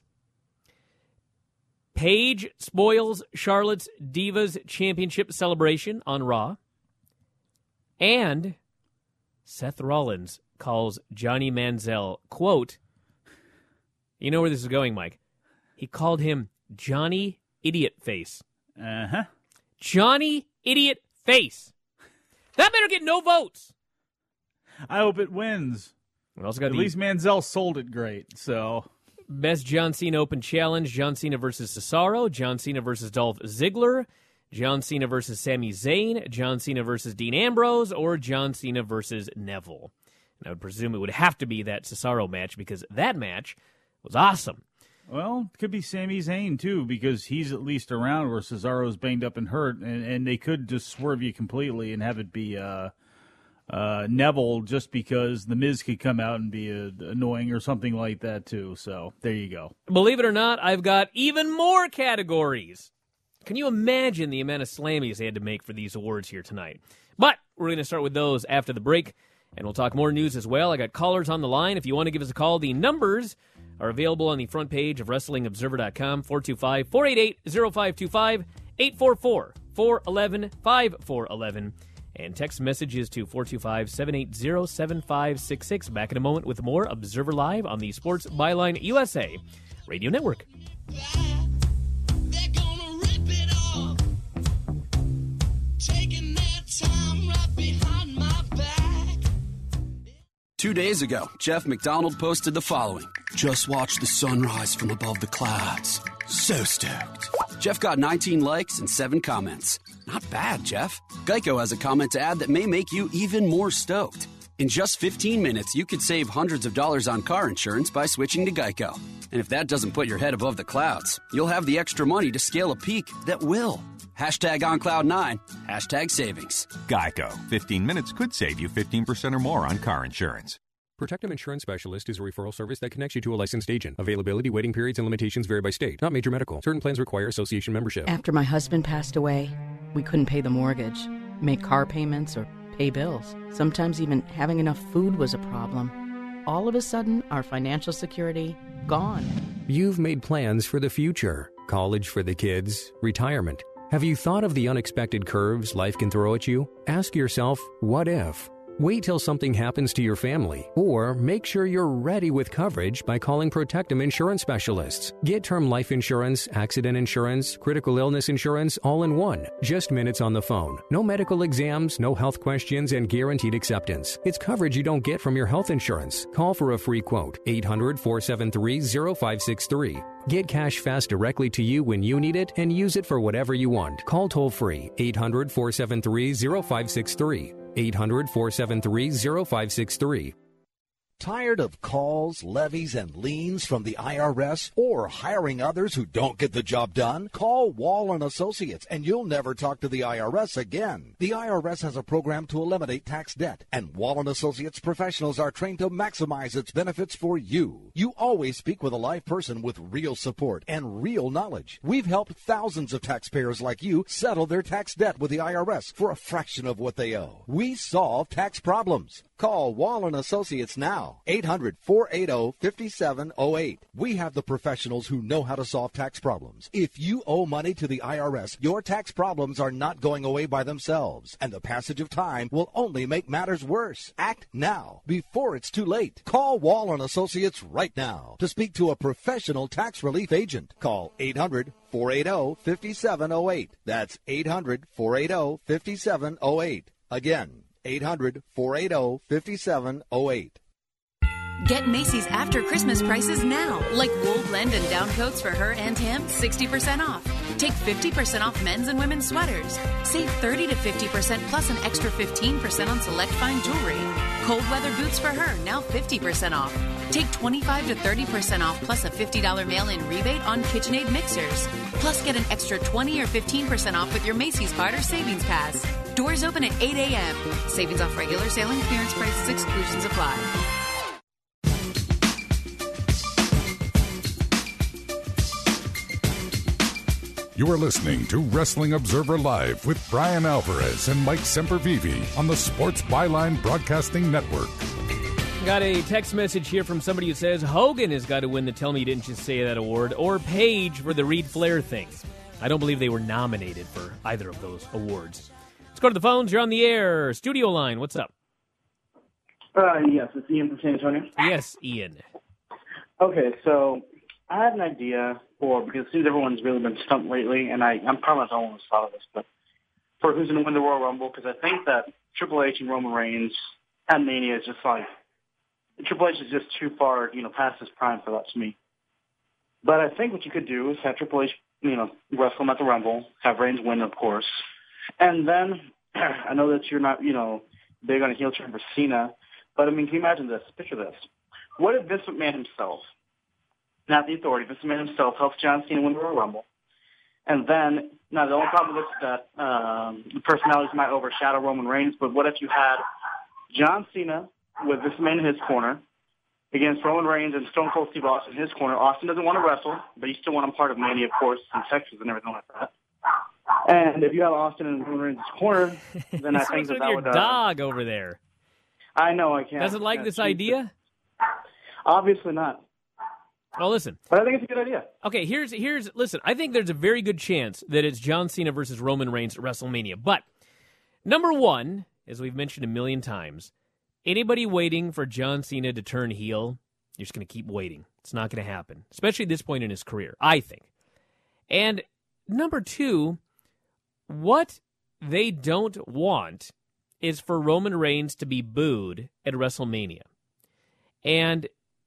[SPEAKER 3] Paige spoils Charlotte's Divas Championship celebration on Raw. And Seth Rollins calls Johnny Manziel, quote, you know where this is going, Mike. He called him Johnny Idiot Face.
[SPEAKER 10] Uh-huh.
[SPEAKER 3] Johnny Idiot Face. That better get no votes.
[SPEAKER 10] I hope it wins.
[SPEAKER 3] We also got
[SPEAKER 10] At
[SPEAKER 3] the
[SPEAKER 10] least Manziel sold it great, so...
[SPEAKER 3] Best John Cena Open Challenge, John Cena versus Cesaro, John Cena versus Dolph Ziggler, John Cena versus Sami Zayn, John Cena versus Dean Ambrose, or John Cena versus Neville. And I would presume it would have to be that Cesaro match because that match was awesome.
[SPEAKER 10] Well, it could be Sami Zayn, too, because he's at least around where Cesaro's banged up and hurt, and, and they could just swerve you completely and have it be uh, uh, Neville just because The Miz could come out and be uh, annoying or something like that, too. So there you go.
[SPEAKER 3] Believe it or not, I've got even more categories. Can you imagine the amount of slammies they had to make for these awards here tonight? But we're going to start with those after the break, and we'll talk more news as well. I got callers on the line. If you want to give us a call, the numbers are available on the front page of Wrestling Observer dot com, four two five, four eight eight, zero five two five, eight four four, four one one, five four one one, and text messages to four two five, seven eight zero, seven five six six. Back in a moment with more Observer Live on the Sports Byline U S A Radio Network.
[SPEAKER 18] Two days ago, Jeff McDonald posted the following. Just watch the sunrise from above the clouds. So stoked. Jeff got nineteen likes and seven comments. Not bad, Jeff. Geico has a comment to add that may make you even more stoked. In just fifteen minutes, you could save hundreds of dollars on car insurance by switching to Geico. And if that doesn't put your head above the clouds, you'll have the extra money to scale a peak that will. Hashtag on cloud nine. Hashtag savings.
[SPEAKER 19] Geico. fifteen minutes could save you fifteen percent or more on car insurance.
[SPEAKER 20] Protectum Insurance Specialist is a referral service that connects you to a licensed agent. Availability, waiting periods, and limitations vary by state. Not major medical. Certain plans require association membership.
[SPEAKER 21] After my husband passed away, we couldn't pay the mortgage, make car payments, or pay bills. Sometimes even having enough food was a problem. All of a sudden, our financial security, gone.
[SPEAKER 20] You've made plans for the future. College for the kids, retirement. Have you thought of the unexpected curves life can throw at you? Ask yourself, what if? Wait till something happens to your family, or make sure you're ready with coverage by calling Protectum Insurance Specialists. Get term life insurance, accident insurance, critical illness insurance all in one. Just minutes on the phone. No medical exams, no health questions, and guaranteed acceptance. It's coverage you don't get from your health insurance. Call for a free quote. eight hundred, four seven three, zero five six three. Get cash fast directly to you when you need it and use it for whatever you want. Call toll free. eight hundred, four seven three, zero five six three. eight hundred, four seven three, zero five six three.
[SPEAKER 22] Tired of calls, levies, and liens from the I R S or hiring others who don't get the job done? Call Wall and Associates and you'll never talk to the I R S again. The I R S has a program to eliminate tax debt, and Wall and Associates professionals are trained to maximize its benefits for you. You always speak with a live person with real support and real knowledge. We've helped thousands of taxpayers like you settle their tax debt with the I R S for a fraction of what they owe. We solve tax problems. Call Wall and Associates now. eight hundred, four eight zero, five seven zero eight. We have the professionals who know how to solve tax problems. If you owe money to the I R S, your tax problems are not going away by themselves, and the passage of time will only make matters worse. Act now, before it's too late. Call Wall and Associates right now to speak to a professional tax relief agent. Call eight hundred, four eight zero, five seven zero eight. That's eight hundred, four eight zero, five seven zero eight. Again, eight hundred, four eight zero, five seven zero eight.
[SPEAKER 23] Get Macy's after Christmas prices now, like wool blend and down coats for her and him, sixty percent off. Take fifty percent off men's and women's sweaters. Save thirty to fifty percent plus an extra fifteen percent on select fine jewelry. Cold weather boots for her, now fifty percent off. Take twenty-five to thirty percent off plus a fifty dollars mail-in rebate on KitchenAid mixers. Plus get an extra twenty or fifteen percent off with your Macy's Barter Savings Pass. Doors open at eight a.m. Savings off regular sale and clearance prices, exclusions apply.
[SPEAKER 1] You are listening to Wrestling Observer Live with Brian Alvarez and Mike Sempervive on the Sports Byline Broadcasting Network.
[SPEAKER 3] Got a text message here from somebody who says Hogan has got to win the Tell Me You Didn't Just Say That award, or Paige for the Reed Flair thing. I don't believe they were nominated for either of those awards. Let's go to the phones. You're on the air. Studio line, what's up?
[SPEAKER 24] Uh, yes, it's Ian from San Antonio.
[SPEAKER 3] Yes, Ian.
[SPEAKER 24] Okay, so I had an idea for, because it seems everyone's really been stumped lately, and I, I'm probably not the only one who's thought of this, but for who's going to win the Royal Rumble, because I think that Triple H and Roman Reigns at Mania is just like, Triple H is just too far, you know, past his prime for that to me. But I think what you could do is have Triple H, you know, wrestle him at the Rumble, have Reigns win, of course. And then, I know that you're not, you know, big on a heel turn for Cena, but, I mean, can you imagine this? Picture this. What if Vince McMahon himself, not the Authority, Vince McMahon himself helps John Cena win the Royal Rumble? And then, now the only problem is that um, the personalities might overshadow Roman Reigns, but what if you had John Cena with Vince McMahon in his corner against Roman Reigns and Stone Cold Steve Austin in his corner? Austin doesn't want to wrestle, but you still want him part of Mania, of course, in Texas and everything like that. And if you have Austin in Roman Reigns' corner, then I think that that
[SPEAKER 3] your
[SPEAKER 24] would... Uh,
[SPEAKER 3] dog over there.
[SPEAKER 24] I know, I can't.
[SPEAKER 3] Doesn't like
[SPEAKER 24] can't
[SPEAKER 3] this
[SPEAKER 24] choose
[SPEAKER 3] idea?
[SPEAKER 24] it. Obviously not.
[SPEAKER 3] Well, listen.
[SPEAKER 24] But I think it's a good idea.
[SPEAKER 3] Okay, here's here's listen. I think there's a very good chance that it's John Cena versus Roman Reigns at WrestleMania. But number one, as we've mentioned a million times, anybody waiting for John Cena to turn heel, you're just going to keep waiting. It's not going to happen, especially at this point in his career, I think. And number two, what they don't want is for Roman Reigns to be booed at WrestleMania. And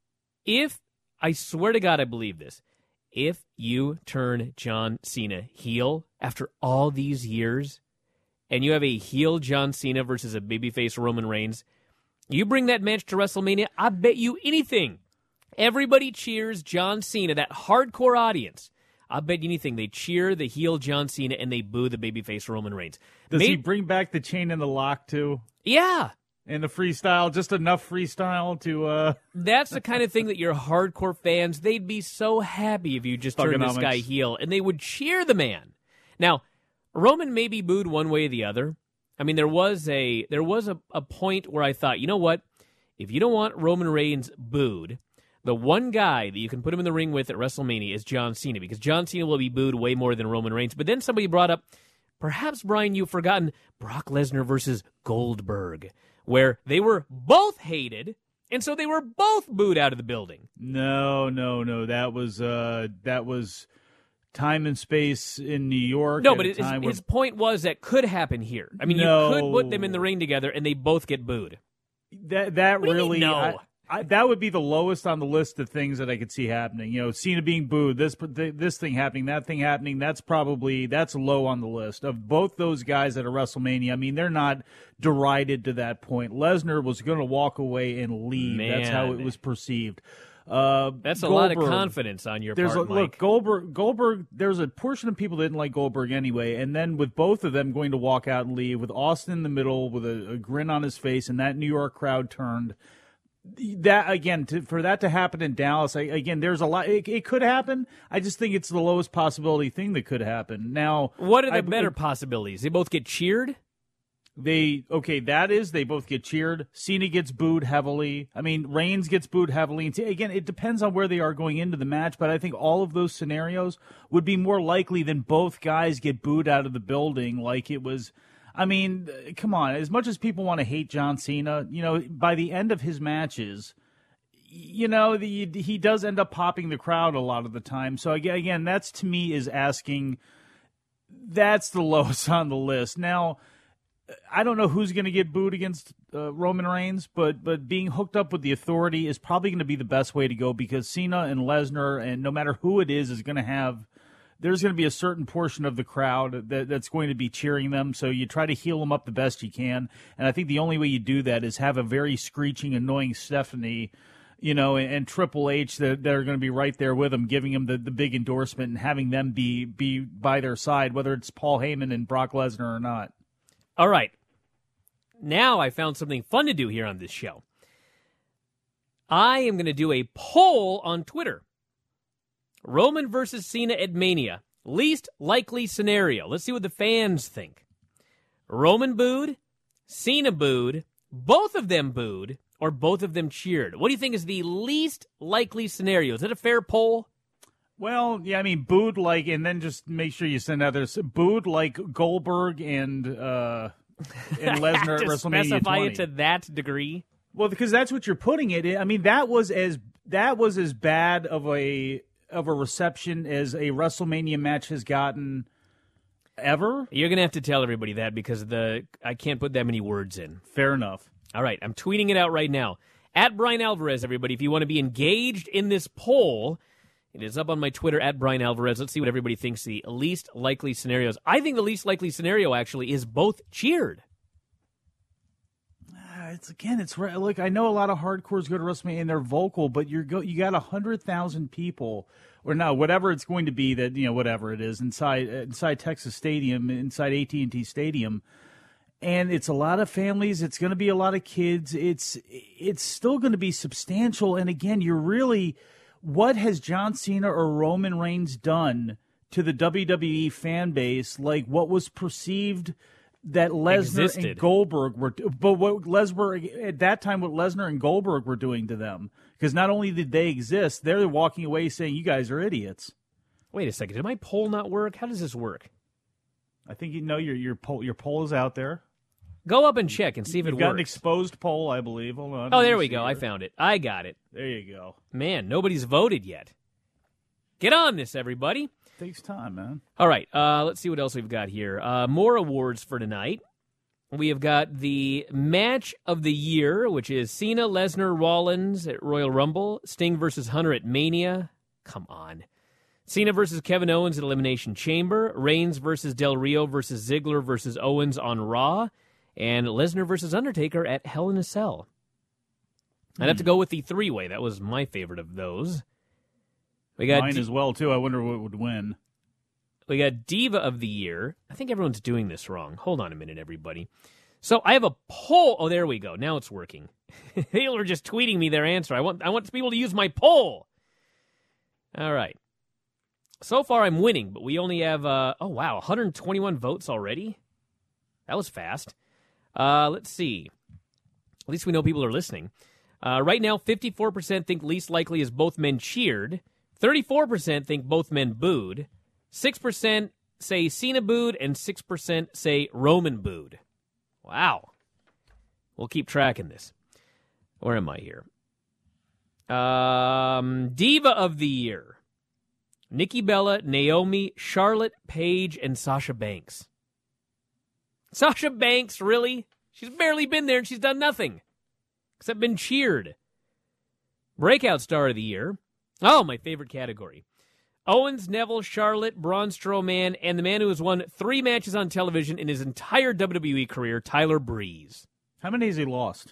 [SPEAKER 3] if I swear to God, I believe this. If you turn John Cena heel after all these years, and you have a heel John Cena versus a babyface Roman Reigns, you bring that match to WrestleMania, I bet you anything. Everybody cheers John Cena, that hardcore audience. I bet you anything. They cheer the heel John Cena and they boo the babyface Roman Reigns.
[SPEAKER 10] Does
[SPEAKER 3] Maybe,
[SPEAKER 10] he bring back the chain and the lock, too?
[SPEAKER 3] Yeah.
[SPEAKER 10] And the freestyle, just enough freestyle to... Uh...
[SPEAKER 3] That's the kind of thing that your hardcore fans, they'd be so happy if you just turned this guy heel, and they would cheer the man. Now, Roman may be booed one way or the other. I mean, there was a there was a, a point where I thought, you know what? If you don't want Roman Reigns booed, the one guy that you can put him in the ring with at WrestleMania is John Cena, because John Cena will be booed way more than Roman Reigns. But then somebody brought up, perhaps, Brian, you've forgotten Brock Lesnar versus Goldberg, where they were both hated, and so they were both booed out of the building.
[SPEAKER 10] No, no, no. That was uh, that was time and space in New York.
[SPEAKER 3] No, but his,
[SPEAKER 10] where...
[SPEAKER 3] his point was that could happen here. I mean,
[SPEAKER 10] no.
[SPEAKER 3] you could put them in the ring together, and they both get booed.
[SPEAKER 10] That that
[SPEAKER 3] what
[SPEAKER 10] really
[SPEAKER 3] no.
[SPEAKER 10] I, I, that would be the lowest on the list of things that I could see happening. You know, Cena being booed, this this thing happening, that thing happening. That's probably that's low on the list of both those guys at a WrestleMania. I mean, they're not derided to that point. Lesnar was going to walk away and leave.
[SPEAKER 3] Man.
[SPEAKER 10] That's how it was perceived. Uh,
[SPEAKER 3] That's a
[SPEAKER 10] Goldberg,
[SPEAKER 3] lot of confidence on your
[SPEAKER 10] there's
[SPEAKER 3] part,
[SPEAKER 10] a,
[SPEAKER 3] Mike.
[SPEAKER 10] Look, Goldberg, Goldberg, there's a portion of people that didn't like Goldberg anyway, and then with both of them going to walk out and leave, with Austin in the middle with a, a grin on his face, and that New York crowd turned. That again, to, for that to happen in Dallas, I, again, there's a lot. It, it could happen. I just think it's the lowest possibility thing that could happen. Now,
[SPEAKER 3] what are the
[SPEAKER 10] I,
[SPEAKER 3] better possibilities? They both get cheered.
[SPEAKER 10] They okay. That is, they both get cheered. Cena gets booed heavily. I mean, Reigns gets booed heavily. And again, it depends on where they are going into the match. But I think all of those scenarios would be more likely than both guys get booed out of the building, like it was. I mean, come on. As much as people want to hate John Cena, you know, by the end of his matches, you know, the, he does end up popping the crowd a lot of the time. So, again, that's to me is asking, that's the lowest on the list. Now, I don't know who's going to get booed against uh, Roman Reigns, but but being hooked up with the Authority is probably going to be the best way to go, because Cena and Lesnar, and no matter who it is, is going to have – there's going to be a certain portion of the crowd that, that's going to be cheering them, so you try to heal them up the best you can. And I think the only way you do that is have a very screeching, annoying Stephanie, you know, and, and Triple H that, that are going to be right there with them, giving them the, the big endorsement and having them be, be by their side, whether it's Paul Heyman and Brock Lesnar or not.
[SPEAKER 3] All right. Now I found something fun to do here on this show. I am going to do a poll on Twitter. Roman versus Cena at Mania. Least likely scenario. Let's see what the fans think. Roman booed, Cena booed, both of them booed, or both of them cheered. What do you think is the least likely scenario? Is that a fair poll?
[SPEAKER 10] Well, yeah, I mean, booed like, and then just make sure you send out this, booed like Goldberg and uh, and Lesnar at WrestleMania
[SPEAKER 3] specify
[SPEAKER 10] twenty.
[SPEAKER 3] it to that degree?
[SPEAKER 10] Well, because that's what you're putting it in. I mean, that was as that was as bad of a of a reception as a WrestleMania match has gotten ever.
[SPEAKER 3] You're going to have to tell everybody that, because the I can't put that many words in.
[SPEAKER 10] Fair enough.
[SPEAKER 3] All right, I'm tweeting it out right now. At Brian Alvarez, everybody, if you want to be engaged in this poll, It is up on my Twitter, at Brian Alvarez. Let's see what everybody thinks the least likely scenarios. I think the least likely scenario, actually, is both cheered.
[SPEAKER 10] It's again, it's look. I know a lot of hardcores go to WrestleMania and they're vocal, but you're go, you got a hundred thousand people, or no, whatever it's going to be that you know, whatever it is inside inside Texas Stadium, inside A T and T Stadium, and it's a lot of families. It's going to be a lot of kids. It's it's still going to be substantial. And again, you're really, what has John Cena or Roman Reigns done to the W W E fan base? Like what was perceived that Lesnar
[SPEAKER 3] Existed.
[SPEAKER 10] and Goldberg were, but what Lesnar at that time, what Lesnar and Goldberg were doing to them, because not only did they exist, they're walking away saying you guys are idiots.
[SPEAKER 3] Wait a second, did my poll not work? How does this work?
[SPEAKER 10] I think you know your your poll your poll is out there.
[SPEAKER 3] Go up and check and see if
[SPEAKER 10] You've
[SPEAKER 3] it
[SPEAKER 10] got
[SPEAKER 3] works.
[SPEAKER 10] an exposed poll, I believe. Hold on.
[SPEAKER 3] Oh,
[SPEAKER 10] Let
[SPEAKER 3] there
[SPEAKER 10] me
[SPEAKER 3] we
[SPEAKER 10] see
[SPEAKER 3] go.
[SPEAKER 10] here.
[SPEAKER 3] I found it. I got it.
[SPEAKER 10] There you go.
[SPEAKER 3] Man, nobody's voted yet. Get on this, everybody.
[SPEAKER 10] Takes time, man.
[SPEAKER 3] All right, uh, let's see what else we've got here. Uh, more awards for tonight. We have got the match of the year, which is Cena, Lesnar, Rollins at Royal Rumble, Sting versus Hunter at Mania. Come on. Cena versus Kevin Owens at Elimination Chamber, Reigns versus Del Rio versus Ziggler versus Owens on Raw, and Lesnar versus Undertaker at Hell in a Cell. I'd have to go with the three-way. That was my favorite of those. We got
[SPEAKER 10] Mine
[SPEAKER 3] D-
[SPEAKER 10] as well, too. I wonder what would win.
[SPEAKER 3] We got Diva of the Year. I think everyone's doing this wrong. Hold on a minute, everybody. So I have a poll. Oh, there we go. Now it's working. People are just tweeting me their answer. I want I want people to use my poll. All right. So far, I'm winning, but we only have, uh, oh, wow, one hundred twenty-one votes already? That was fast. Uh, let's see. At least we know people are listening. Uh, right now, fifty-four percent think least likely is both men cheered. thirty-four percent think both men booed. six percent say Cena booed, and six percent say Roman booed. Wow. We'll keep tracking this. Where am I here? Um, Diva of the Year. Nikki Bella, Naomi, Charlotte, Paige, and Sasha Banks. Sasha Banks, really? She's barely been there and she's done nothing. Except been cheered. Breakout Star of the Year. Oh, my favorite category. Owens, Neville, Charlotte, Braun Strowman, and the man who has won three matches on television in his entire W W E career, Tyler Breeze.
[SPEAKER 10] How many has he lost?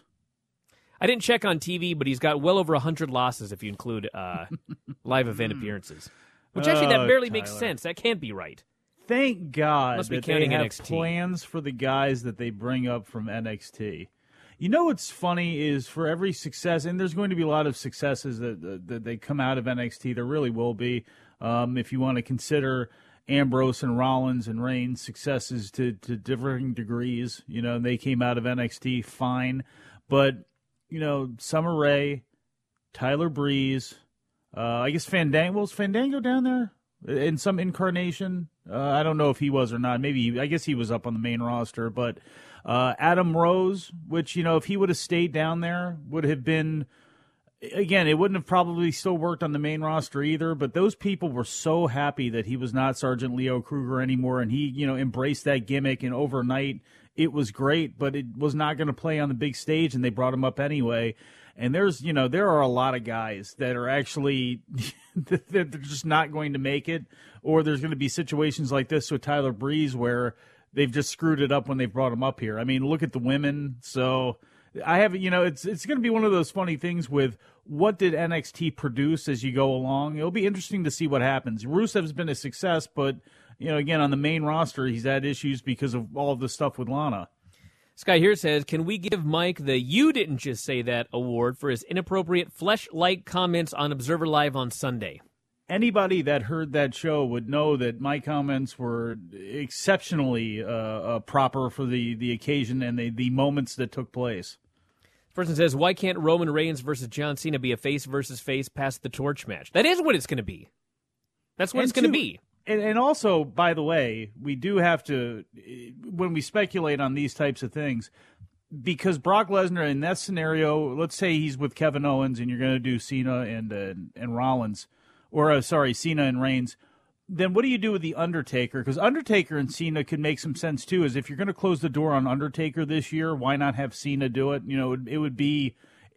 [SPEAKER 3] I didn't check on T V, but he's got well over one hundred losses if you include uh, live event appearances. Which actually, that
[SPEAKER 10] Oh,
[SPEAKER 3] barely
[SPEAKER 10] Tyler.
[SPEAKER 3] makes sense. That can't be right.
[SPEAKER 10] Thank God
[SPEAKER 3] Must be
[SPEAKER 10] that they
[SPEAKER 3] counting
[SPEAKER 10] have
[SPEAKER 3] N X T.
[SPEAKER 10] plans for the guys that they bring up from N X T. You know what's funny is for every success, and there's going to be a lot of successes that, that, that they come out of N X T. There really will be. Um, if you want to consider Ambrose and Rollins and Reigns successes to, to differing degrees, you know, they came out of N X T fine. But, you know, Summer Rae, Tyler Breeze, uh, I guess Fandango, was Fandango down there in some incarnation? Uh, I don't know if he was or not. Maybe, he, I guess he was up on the main roster. But uh, Adam Rose, which, you know, if he would have stayed down there, would have been... Again, it wouldn't have probably still worked on the main roster either, but those people were so happy that he was not Sergeant Leo Kruger anymore, and he, you know, embraced that gimmick, and overnight it was great, but it was not going to play on the big stage, and they brought him up anyway. And there's, you know, there are a lot of guys that are actually, they're just not going to make it, or there's going to be situations like this with Tyler Breeze where they've just screwed it up when they brought him up here. I mean, look at the women, so... I have, you know, it's it's going to be one of those funny things with what did N X T produce as you go along. It'll be interesting to see what happens. Rusev's been a success, but, you know, again, on the main roster, he's had issues because of all of the stuff with Lana.
[SPEAKER 3] Sky here says, can we give Mike the You Didn't Just Say That award for his inappropriate flesh-like comments on Observer Live on Sunday?
[SPEAKER 10] Anybody that heard that show would know that my comments were exceptionally uh, uh, proper for the, the occasion and the, the moments that took place.
[SPEAKER 3] Person says, why can't Roman Reigns versus John Cena be a face versus face past the torch match? That is what it's going to be. That's what
[SPEAKER 10] And
[SPEAKER 3] it's going to
[SPEAKER 10] two-
[SPEAKER 3] be.
[SPEAKER 10] And, and also, by the way, we do have to, when we speculate on these types of things, because Brock Lesnar in that scenario, let's say he's with Kevin Owens and you're going to do Cena and uh, and Rollins, or uh, sorry, Cena and Reigns, then what do you do with The Undertaker? Because Undertaker and Cena could make some sense, too, is if you're going to close the door on Undertaker this year, why not have Cena do it? You know, it, it would be,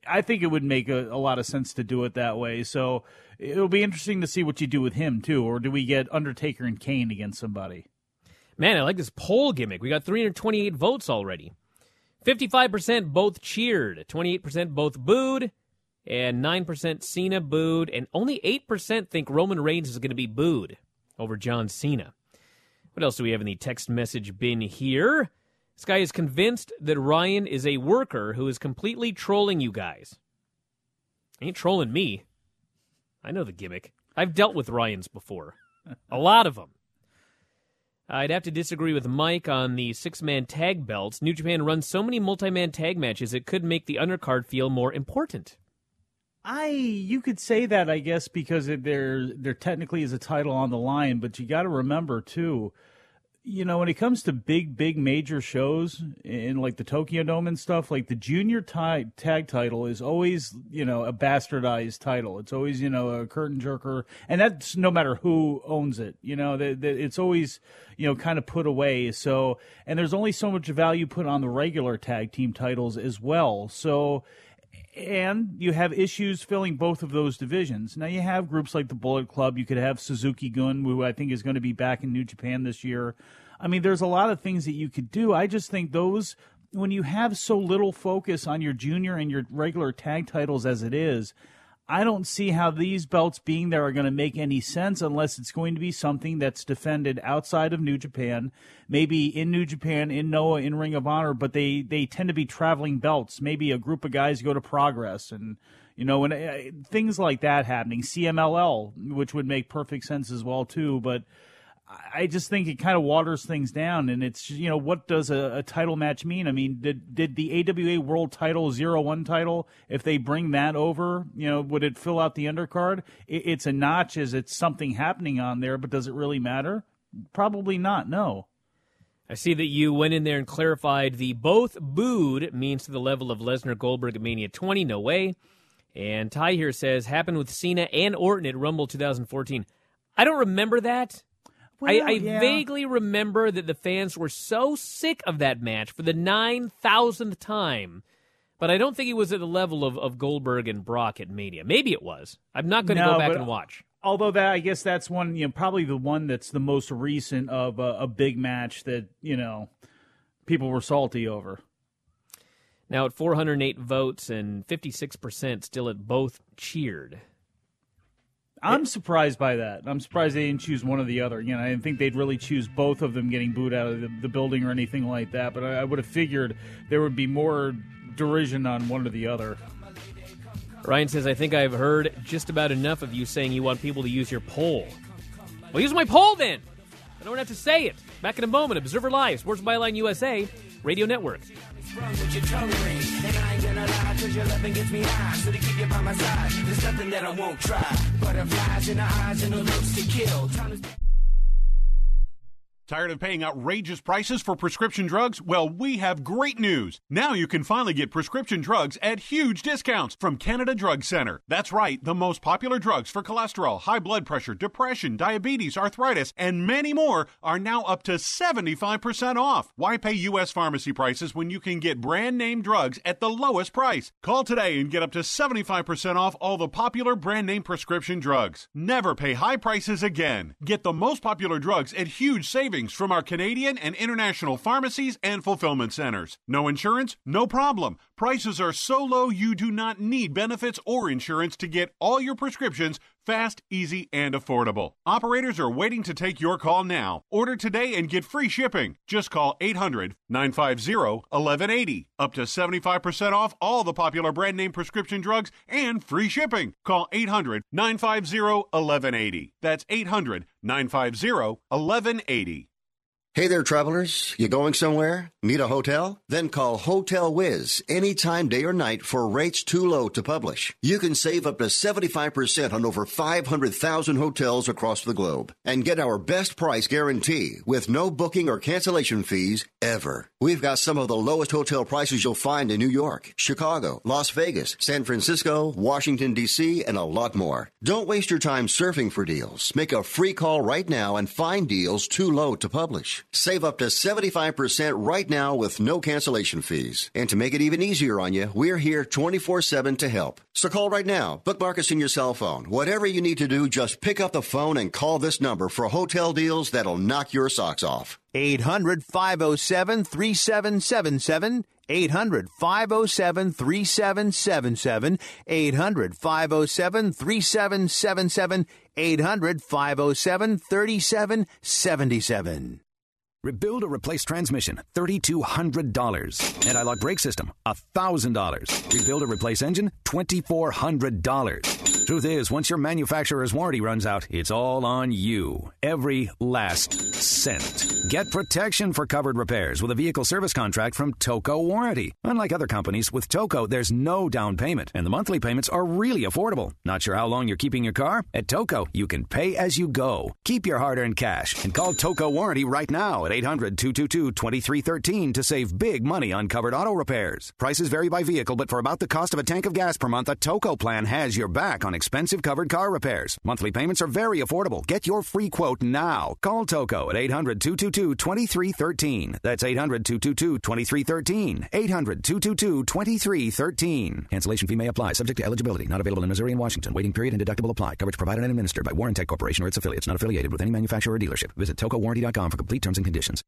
[SPEAKER 10] I think it would make a, a lot of sense to do it that way. So it'll be interesting to see what you do with him, too. Or do we get Undertaker and Kane against somebody?
[SPEAKER 3] Man, I like this poll gimmick. We got three hundred twenty-eight votes already. fifty-five percent both cheered, twenty-eight percent both booed, and nine percent Cena booed, and only eight percent think Roman Reigns is going to be booed over John Cena. What else do we have in the text message bin here? This guy is convinced that Ryan is a worker who is completely trolling you guys. He ain't trolling me. I know the gimmick. I've dealt with Ryans before. A lot of them. I'd have to disagree with Mike on the six-man tag belts. New Japan runs so many multi-man tag matches it could make the undercard feel more important.
[SPEAKER 10] I you could say that, I guess, because there there technically is a title on the line, but you got to remember too, you know, when it comes to big, big major shows in like the Tokyo Dome and stuff, like the junior tag, tag title is always, you know, a bastardized title. It's always, you know, a curtain jerker, and that's no matter who owns it. You know, that it's always, you know, kind of put away. So, and there's only so much value put on the regular tag team titles as well. So. And you have issues filling both of those divisions. Now, you have groups like the Bullet Club. You could have Suzuki-gun, who I think is going to be back in New Japan this year. I mean, there's a lot of things that you could do. I just think those, when you have so little focus on your junior and your regular tag titles as it is, I don't see how these belts being there are going to make any sense unless it's going to be something that's defended outside of New Japan, maybe in New Japan, in Noah, in Ring of Honor, but they, they tend to be traveling belts. Maybe a group of guys go to Progress and, you know, and uh, things like that happening. C M L L, which would make perfect sense as well, too, but I just think it kind of waters things down, and it's, you know, what does a, a title match mean? I mean, did did the A W A World Title, Zero One title, if they bring that over, you know, would it fill out the undercard? It, it's a notch, is it something happening on there, but does it really matter? Probably not, no.
[SPEAKER 3] I see that you went in there and clarified the both booed means to the level of Lesnar Goldberg at Mania twenty, no way. And Ty here says, happened with Cena and Orton at Rumble two thousand fourteen. I don't remember that.
[SPEAKER 10] Well,
[SPEAKER 3] I, I
[SPEAKER 10] yeah.
[SPEAKER 3] vaguely remember that the fans were so sick of that match for the nine thousandth time, but I don't think it was at the level of, of Goldberg and Brock at Mania. Maybe it was. I'm not going to
[SPEAKER 10] no,
[SPEAKER 3] go back
[SPEAKER 10] but,
[SPEAKER 3] and watch.
[SPEAKER 10] Although that, I guess that's one, you know, probably the one that's the most recent of a, a big match that, you know, people were salty over.
[SPEAKER 3] Now at four hundred eight votes and fifty-six percent still at both cheered.
[SPEAKER 10] I'm surprised by that. I'm surprised they didn't choose one or the other. You know, I didn't think they'd really choose both of them getting booed out of the, the building or anything like that, but I, I would have figured there would be more derision on one or the other.
[SPEAKER 3] Ryan says, I think I've heard just about enough of you saying you want people to use your poll. Well, use my poll then. I don't have to say it. Back in a moment. Observer Live, Sports Byline U S A, Radio Network.
[SPEAKER 2] With your tongue ring, and I ain't gonna lie, cause your loving gets me high. So to keep you by my side, there's nothing that I won't try. Butterflies in the eyes and the looks to kill. Time to...
[SPEAKER 4] Tired of paying outrageous prices for prescription drugs? Well, we have great news. Now you can finally get prescription drugs at huge discounts from Canada Drug Center. That's right, the most popular drugs for cholesterol, high blood pressure, depression, diabetes, arthritis, and many more are now up to seventy-five percent off. Why pay U S pharmacy prices when you can get brand name drugs at the lowest price? Call today and get up to seventy-five percent off all the popular brand name prescription drugs. Never pay high prices again. Get the most popular drugs at huge savings from our Canadian and international pharmacies and fulfillment centers. No insurance? No problem. Prices are so low you do not need benefits or insurance to get all your prescriptions fast, easy, and affordable. Operators are waiting to take your call now. Order today and get free shipping. Just call eight hundred, nine five zero, one one eight zero. Up to seventy-five percent off all the popular brand name prescription drugs and free shipping. Call eight hundred, nine five zero, one one eight zero. That's eight hundred, nine five zero, one one eight zero.
[SPEAKER 5] Hey there, travelers. You going somewhere? Need a hotel? Then call Hotel Wiz anytime, day or night, for rates too low to publish. You can save up to seventy-five percent on over five hundred thousand hotels across the globe and get our best price guarantee with no booking or cancellation fees ever. We've got some of the lowest hotel prices you'll find in New York, Chicago, Las Vegas, San Francisco, Washington, D C, and a lot more. Don't waste your time surfing for deals. Make a free call right now and find deals too low to publish. Save up to seventy-five percent right now with no cancellation fees. And to make it even easier on you, we're here twenty-four seven to help. So call right now. Bookmark us in your cell phone. Whatever you need to do, just pick up the phone and call this number for hotel deals that'll knock your socks off.
[SPEAKER 12] eight hundred, five oh seven, three seven seven seven. eight hundred, five oh seven, three seven seven seven. eight hundred, five oh seven, three seven seven seven. eight hundred, five oh seven, three seven seven seven.
[SPEAKER 6] Rebuild or replace transmission, three thousand two hundred dollars. Anti-lock brake system, one thousand dollars. Rebuild or replace engine, two thousand four hundred dollars. Truth is, once your manufacturer's warranty runs out, it's all on you. Every last cent. Get protection for covered repairs with a vehicle service contract from Toco Warranty. Unlike other companies, with Toco, there's no down payment, and the monthly payments are really affordable. Not sure how long you're keeping your car? At Toco, you can pay as you go. Keep your hard-earned cash and call Toco Warranty right now at eight hundred, two two two, two three one three to save big money on covered auto repairs. Prices vary by vehicle, but for about the cost of a tank of gas per month, a Toco plan has your back on expensive covered car repairs. Monthly payments are very affordable. Get your free quote now. Call Toco at eight hundred, two two two, two three one three. That's eight hundred, two two two, two three one three. eight hundred, two two two, two three one three. Cancellation fee may apply. Subject to eligibility. Not available in Missouri and Washington. Waiting period and deductible apply. Coverage provided and administered by Warrantech Corporation or its affiliates. Not affiliated with any manufacturer or dealership. Visit toco warranty dot com for complete terms and conditions.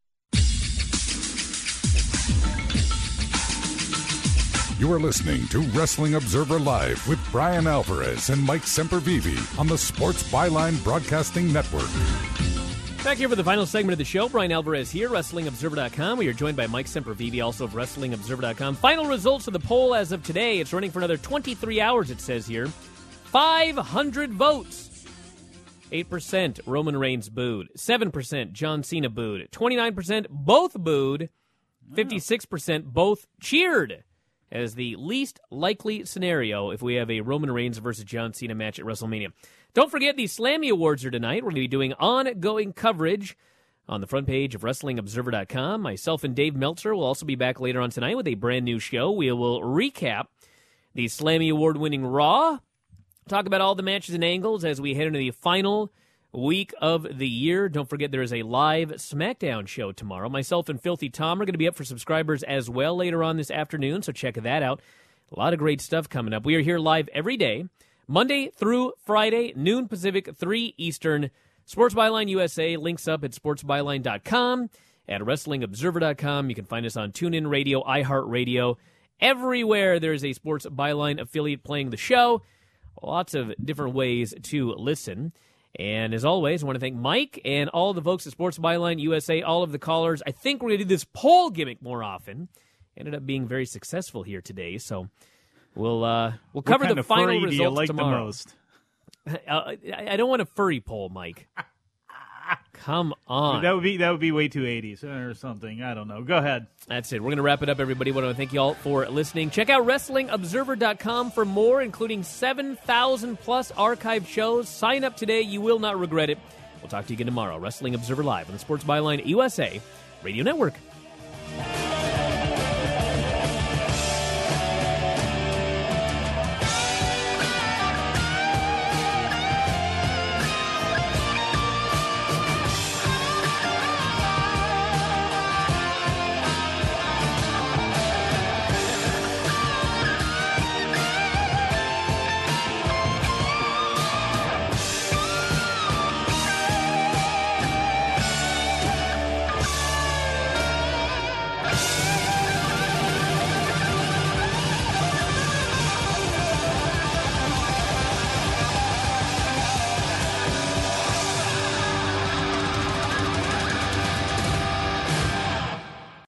[SPEAKER 1] You are listening to Wrestling Observer Live with Brian Alvarez and Mike Sempervive on the Sports Byline Broadcasting Network.
[SPEAKER 3] Back here for the final segment of the show. Brian Alvarez here, Wrestling Observer dot com. We are joined by Mike Sempervive, also of Wrestling Observer dot com. Final results of the poll as of today. It's running for another twenty-three hours, it says here. five hundred votes. eight percent Roman Reigns booed. seven percent John Cena booed. twenty-nine percent both booed. fifty-six percent both cheered as the least likely scenario if we have a Roman Reigns versus John Cena match at WrestleMania. Don't forget, the Slammy Awards are tonight. We're going to be doing ongoing coverage on the front page of Wrestling Observer dot com. Myself and Dave Meltzer will also be back later on tonight with a brand new show. We will recap the Slammy Award-winning Raw, talk about all the matches and angles as we head into the final week of the year. Don't forget there is a live SmackDown show tomorrow. Myself and Filthy Tom are going to be up for subscribers as well later on this afternoon, so check that out. A lot of great stuff coming up. We are here live every day, Monday through Friday, noon Pacific, three Eastern. Sports Byline U S A links up at sports byline dot com, at Wrestling Observer dot com. You can find us on TuneIn Radio, iHeartRadio. Everywhere there's a Sports Byline affiliate playing the show. Lots of different ways to listen. And as always, I want to thank Mike and all the folks at Sports Byline U S A, all of the callers. I think we're going to do this poll gimmick more often. Ended up being very successful here today, so we'll uh, we'll cover
[SPEAKER 10] what kind
[SPEAKER 3] the
[SPEAKER 10] of
[SPEAKER 3] final
[SPEAKER 10] furry
[SPEAKER 3] results
[SPEAKER 10] do you like
[SPEAKER 3] tomorrow.
[SPEAKER 10] The most?
[SPEAKER 3] Uh, I don't want a furry poll, Mike. Come on.
[SPEAKER 10] That would be that would be way too eighties or something. I don't know. Go ahead.
[SPEAKER 3] That's it. We're going to wrap it up, everybody. I want to thank you all for listening. Check out Wrestling Observer dot com for more, including seven thousand plus archived shows. Sign up today. You will not regret it. We'll talk to you again tomorrow. Wrestling Observer Live on the Sports Byline U S A Radio Network.